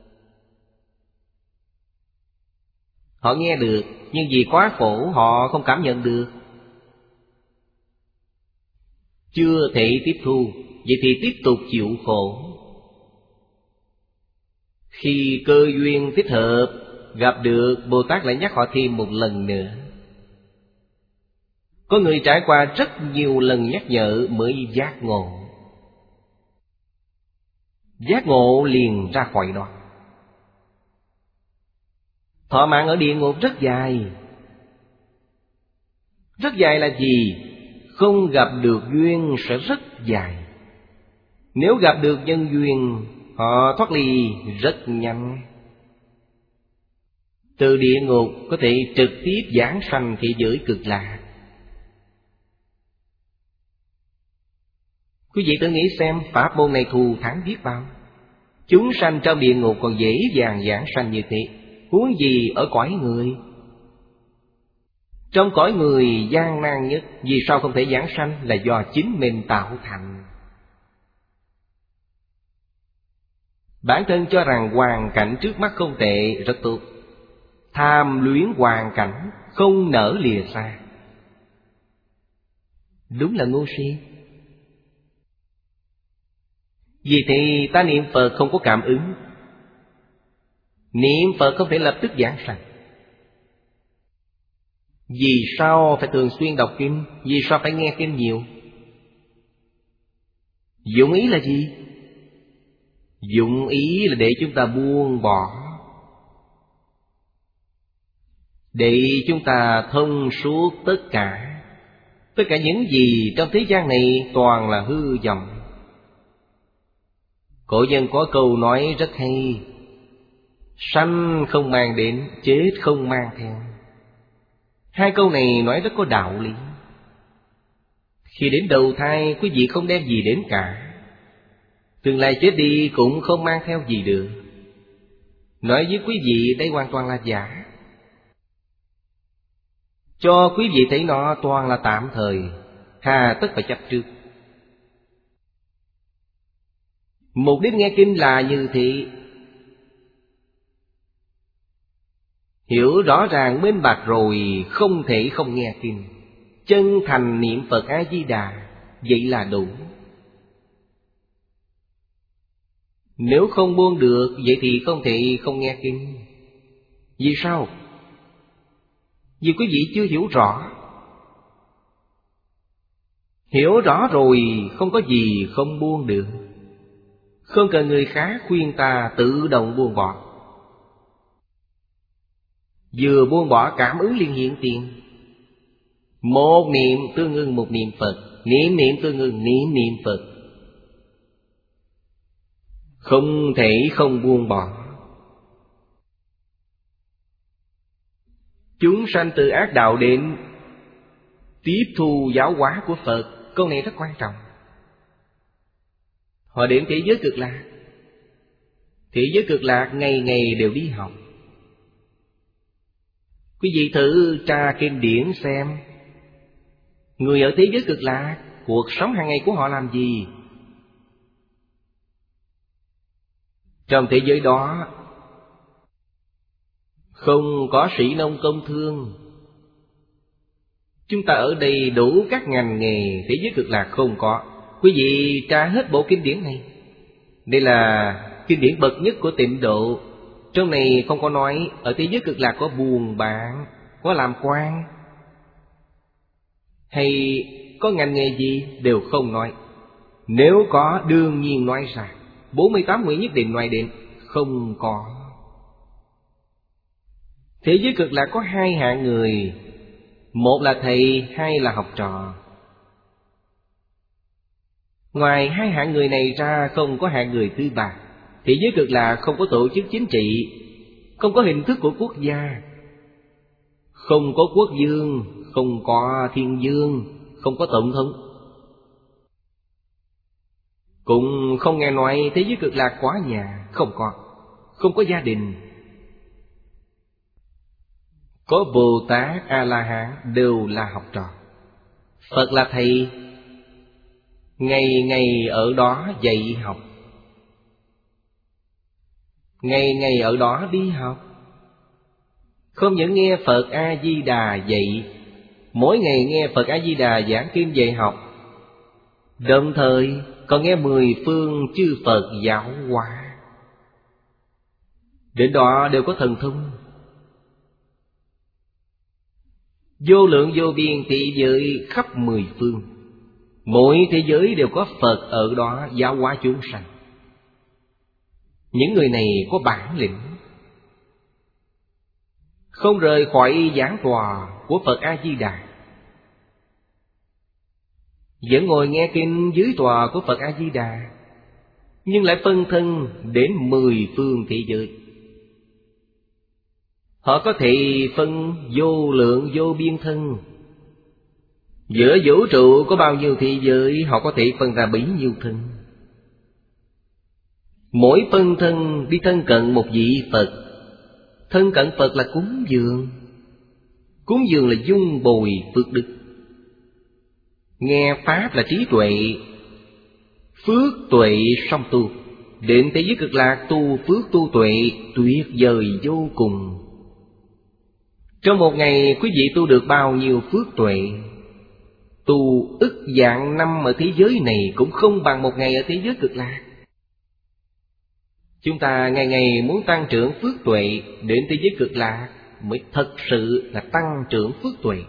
họ nghe được, nhưng vì quá khổ họ không cảm nhận được, chưa thể tiếp thu. Vậy thì tiếp tục chịu khổ. Khi cơ duyên thích hợp gặp được, Bồ Tát lại nhắc họ thêm một lần nữa. Có người trải qua rất nhiều lần nhắc nhở mới giác ngộ. Giác ngộ liền ra khỏi đó. Thọ mạng ở địa ngục rất dài. Rất dài là gì? Không gặp được duyên sẽ rất dài. Nếu gặp được nhân duyên, họ thoát ly rất nhanh. Từ địa ngục có thể trực tiếp giảng sanh thế giới Cực Lạc. Quý vị tự nghĩ xem, pháp môn này thù thắng biết bao. Chúng sanh trong địa ngục còn dễ dàng giảng sanh như thế, huống gì ở cõi người. Trong cõi người gian nan nhất, vì sao không thể giảng sanh? Là do chính mình tạo thành. Bản thân cho rằng hoàn cảnh trước mắt không tệ, rất tốt. Tham luyến hoàn cảnh, không nỡ lìa xa. Đúng là ngu si. Vì thế ta niệm Phật không có cảm ứng. Niệm Phật không thể lập tức giảng sanh. Vì sao phải thường xuyên đọc kinh? Vì sao phải nghe kinh nhiều? Dụng ý là gì? Dụng ý là để chúng ta buông bỏ, để chúng ta thông suốt tất cả. Tất cả những gì trong thế gian này toàn là hư vọng. Cổ nhân có câu nói rất hay: sanh không mang đến, chết không mang theo. Hai câu này nói rất có đạo lý. Khi đến đầu thai, quý vị không đem gì đến cả. Tương lai chết đi cũng không mang theo gì được. Nói với quý vị đây hoàn toàn là giả. Cho quý vị thấy nó toàn là tạm thời, hà tất phải chấp trước. Mục đích nghe kinh là như thế. Hiểu rõ ràng minh bạch rồi, không thể không nghe kinh. Chân thành niệm Phật A-di-đà, vậy là đủ. Nếu không buông được, vậy thì không thể không nghe kinh. Vì sao? Vì quý vị chưa hiểu rõ. Hiểu rõ rồi, không có gì không buông được. Không cần người khác khuyên ta, tự động buông bỏ. Vừa buông bỏ cảm ứng liền hiện tiền. Một niệm tương ưng một niệm Phật, niệm niệm tương ưng niệm niệm Phật. Không thể không buông bỏ. Chúng sanh từ ác đạo đến tiếp thu giáo hóa của Phật. Câu này rất quan trọng. Họ đến thế giới Cực Lạc, Thế giới Cực Lạc ngày ngày đều đi học. Quý vị thử tra kinh điển xem, người ở thế giới Cực Lạc, cuộc sống hàng ngày của họ làm gì? Trong thế giới đó không có sĩ nông công thương. Chúng ta ở đây đủ các ngành nghề, thế giới Cực Lạc không có. Quý vị tra hết bộ kinh điển này. Đây là kinh điển bậc nhất của Tịnh Độ. Trong này không có nói ở thế giới Cực Lạc có buôn bán, có làm quan, hay có ngành nghề gì, đều không nói. Nếu có đương nhiên nói ra. Bốn mươi tám nguyện nhất định nói đến. Không có. Thế giới Cực Lạc có hai hạng người. Một là thầy, hai là học trò. Ngoài hai hạng người này ra, không có hạng người thứ ba. Thế giới Cực Lạc không có tổ chức chính trị, không có hình thức của quốc gia, không có quốc vương, không có thiên vương, không có tổng thống. Cũng không nghe nói thế giới Cực Lạc có nhà, không có. Không có gia đình. Có Bồ Tát, A-la-hán đều là học trò. Phật là thầy, ngày ngày ở đó dạy học, ngày ngày ở đó đi học. Không những nghe Phật A-di-đà dạy, mỗi ngày nghe Phật A-di-đà giảng kinh dạy học, đồng thời còn nghe mười phương chư Phật giáo hóa. Đến đó đều có thần thông. Vô lượng vô biên thế giới khắp mười phương, mỗi thế giới đều có Phật ở đó giáo hóa chúng sanh. Những người này có bản lĩnh, không rời khỏi giảng tòa của Phật A-di-đà, vẫn ngồi nghe kinh dưới tòa của Phật A-di-đà, nhưng lại phân thân đến mười phương thế giới. Họ có thể phân vô lượng vô biên thân. Giữa vũ trụ có bao nhiêu thế giới, họ có thể phân ra bấy nhiêu thân. Mỗi phân thân đi thân cận một vị Phật. Thân cận Phật là cúng dường. Cúng dường là dung bồi phước đức. Nghe Pháp là trí tuệ, phước tuệ song tu. Đến thế giới Cực Lạc tu phước tu tuệ tuyệt vời vô cùng. Trong một ngày quý vị tu được bao nhiêu phước tuệ, tu ức vạn năm ở thế giới này cũng không bằng một ngày ở thế giới Cực Lạc. Chúng ta ngày ngày muốn tăng trưởng phước tuệ, đến thế giới Cực Lạc mới thật sự là tăng trưởng phước tuệ.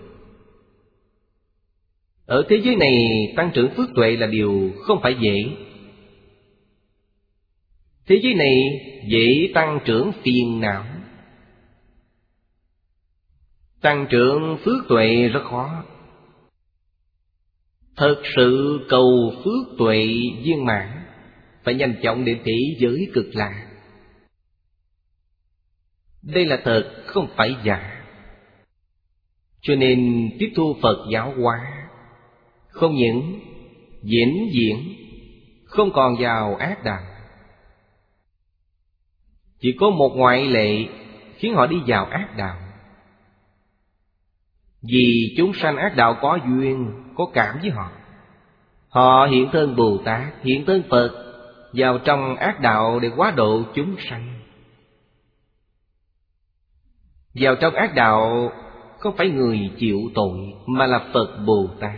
Ở thế giới này tăng trưởng phước tuệ là điều không phải dễ. Thế giới này dễ tăng trưởng phiền não. Tăng trưởng phước tuệ rất khó. Thật sự cầu phước tuệ viên mãn, phải nhanh chóng đến thế giới Cực Lạc. Đây là thật, không phải giả. Cho nên tiếp thu Phật giáo hóa, không những vĩnh viễn không còn vào ác đạo. Chỉ có một ngoại lệ khiến họ đi vào ác đạo. Vì chúng sanh ác đạo có duyên, có cảm với họ. Họ hiện thân Bồ Tát, hiện thân Phật vào trong ác đạo để hóa độ chúng sanh. Vào trong ác đạo không phải người chịu tội, mà là Phật Bồ Tát.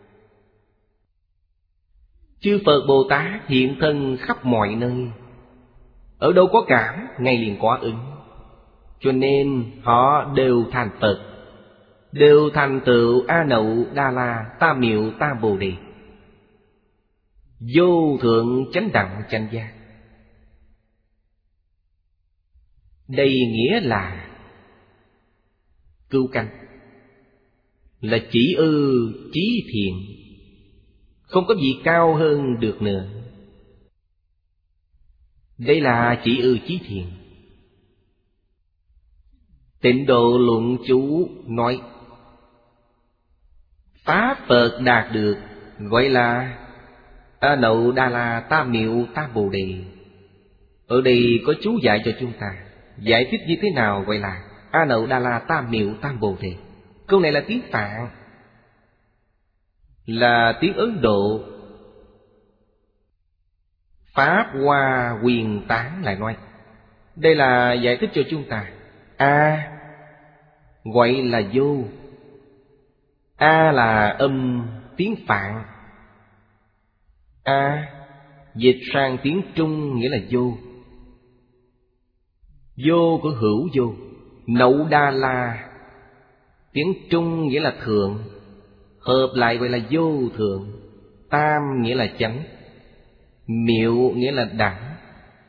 Chư Phật Bồ Tát hiện thân khắp mọi nơi, ở đâu có cảm, ngay liền có ứng. Cho nên họ đều thành Phật, đều thành tựu A Nậu Đa La Tam Miệu Tam Bồ Đề, vô thượng chánh đẳng chánh giác. Đây nghĩa là cứu cánh, là chỉ ư trí thiện, không có gì cao hơn được nữa. Đây là chỉ ư trí thiện. Tịnh Độ Luận Chú nói Pháp Phật đạt được gọi là A Nậu Đa La Tam Miệu Tam Bồ Đề. Ở đây có chú giải cho chúng ta. Giải thích như thế nào vậy là A Nậu Đa La Tam Miệu Tam Bồ Đề? Câu này là tiếng Phạn, là tiếng Ấn Độ. Pháp Hoa Quyền Tán lại nói, đây là giải thích cho chúng ta. A gọi là vô. A là âm tiếng Phạn. A dịch sang tiếng Trung nghĩa là vô. Vô của hữu vô. Nậu Đa La tiếng Trung nghĩa là thượng, hợp lại vậy là vô thượng. Tam nghĩa là chánh, miệu nghĩa là đẳng.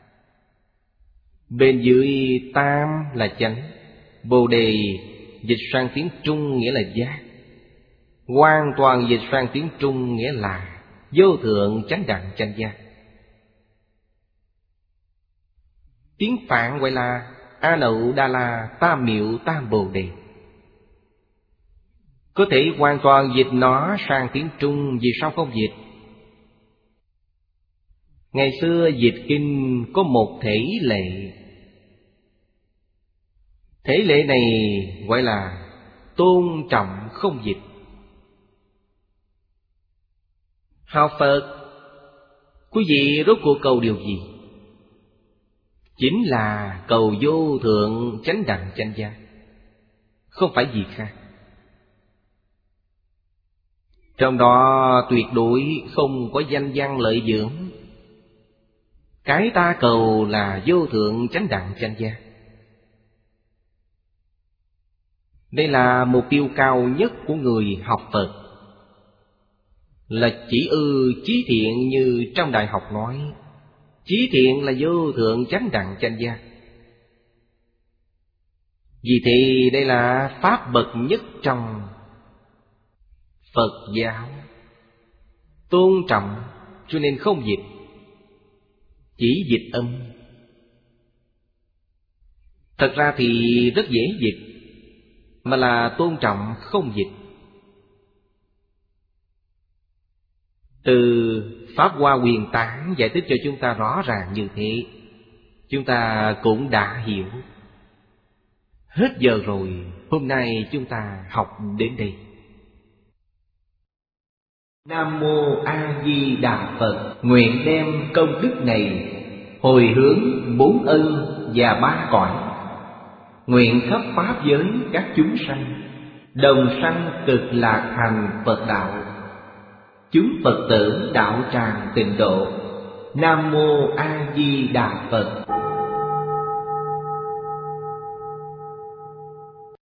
Bên dưới tam là chánh, Bồ Đề dịch sang tiếng Trung nghĩa là giác, hoàn toàn dịch sang tiếng Trung nghĩa là vô thượng chánh đẳng chánh giác. Tiếng Phạn gọi là A Nậu Đa La Tam Miệu Tam Bồ Đề. Có thể hoàn toàn dịch nó sang tiếng Trung, vì sao không dịch? Ngày xưa dịch kinh có một thể lệ. Thể lệ này gọi là tôn trọng không dịch. Học Phật, quý vị rốt cuộc cầu điều gì? Chính là cầu vô thượng chánh đẳng chánh giác, không phải gì khác. Trong đó tuyệt đối không có danh văn lợi dưỡng. Cái ta cầu là vô thượng chánh đẳng chánh giác. Đây là mục tiêu cao nhất của người học Phật, là chỉ ư chí thiện như trong đại học nói. Chí thiện là vô thượng chánh đẳng chánh giác. Vì thế đây là pháp bậc nhất trong Phật giáo, tôn trọng cho nên không dịch, chỉ dịch âm. Thật ra thì rất dễ dịch, mà là tôn trọng không dịch. Từ Pháp Hoa Quyền Tán giải thích cho chúng ta rõ ràng như thế, chúng ta cũng đã hiểu. Hết giờ rồi, hôm nay chúng ta học đến đây. Nam Mô A Di Đà Phật. Nguyện đem công đức này hồi hướng bốn ân và ba cõi, nguyện khắp pháp giới các chúng sanh đồng sanh cực lạc thành Phật đạo. Chúng Phật tử đạo tràng tịnh độ. Nam Mô A Di Đà Phật.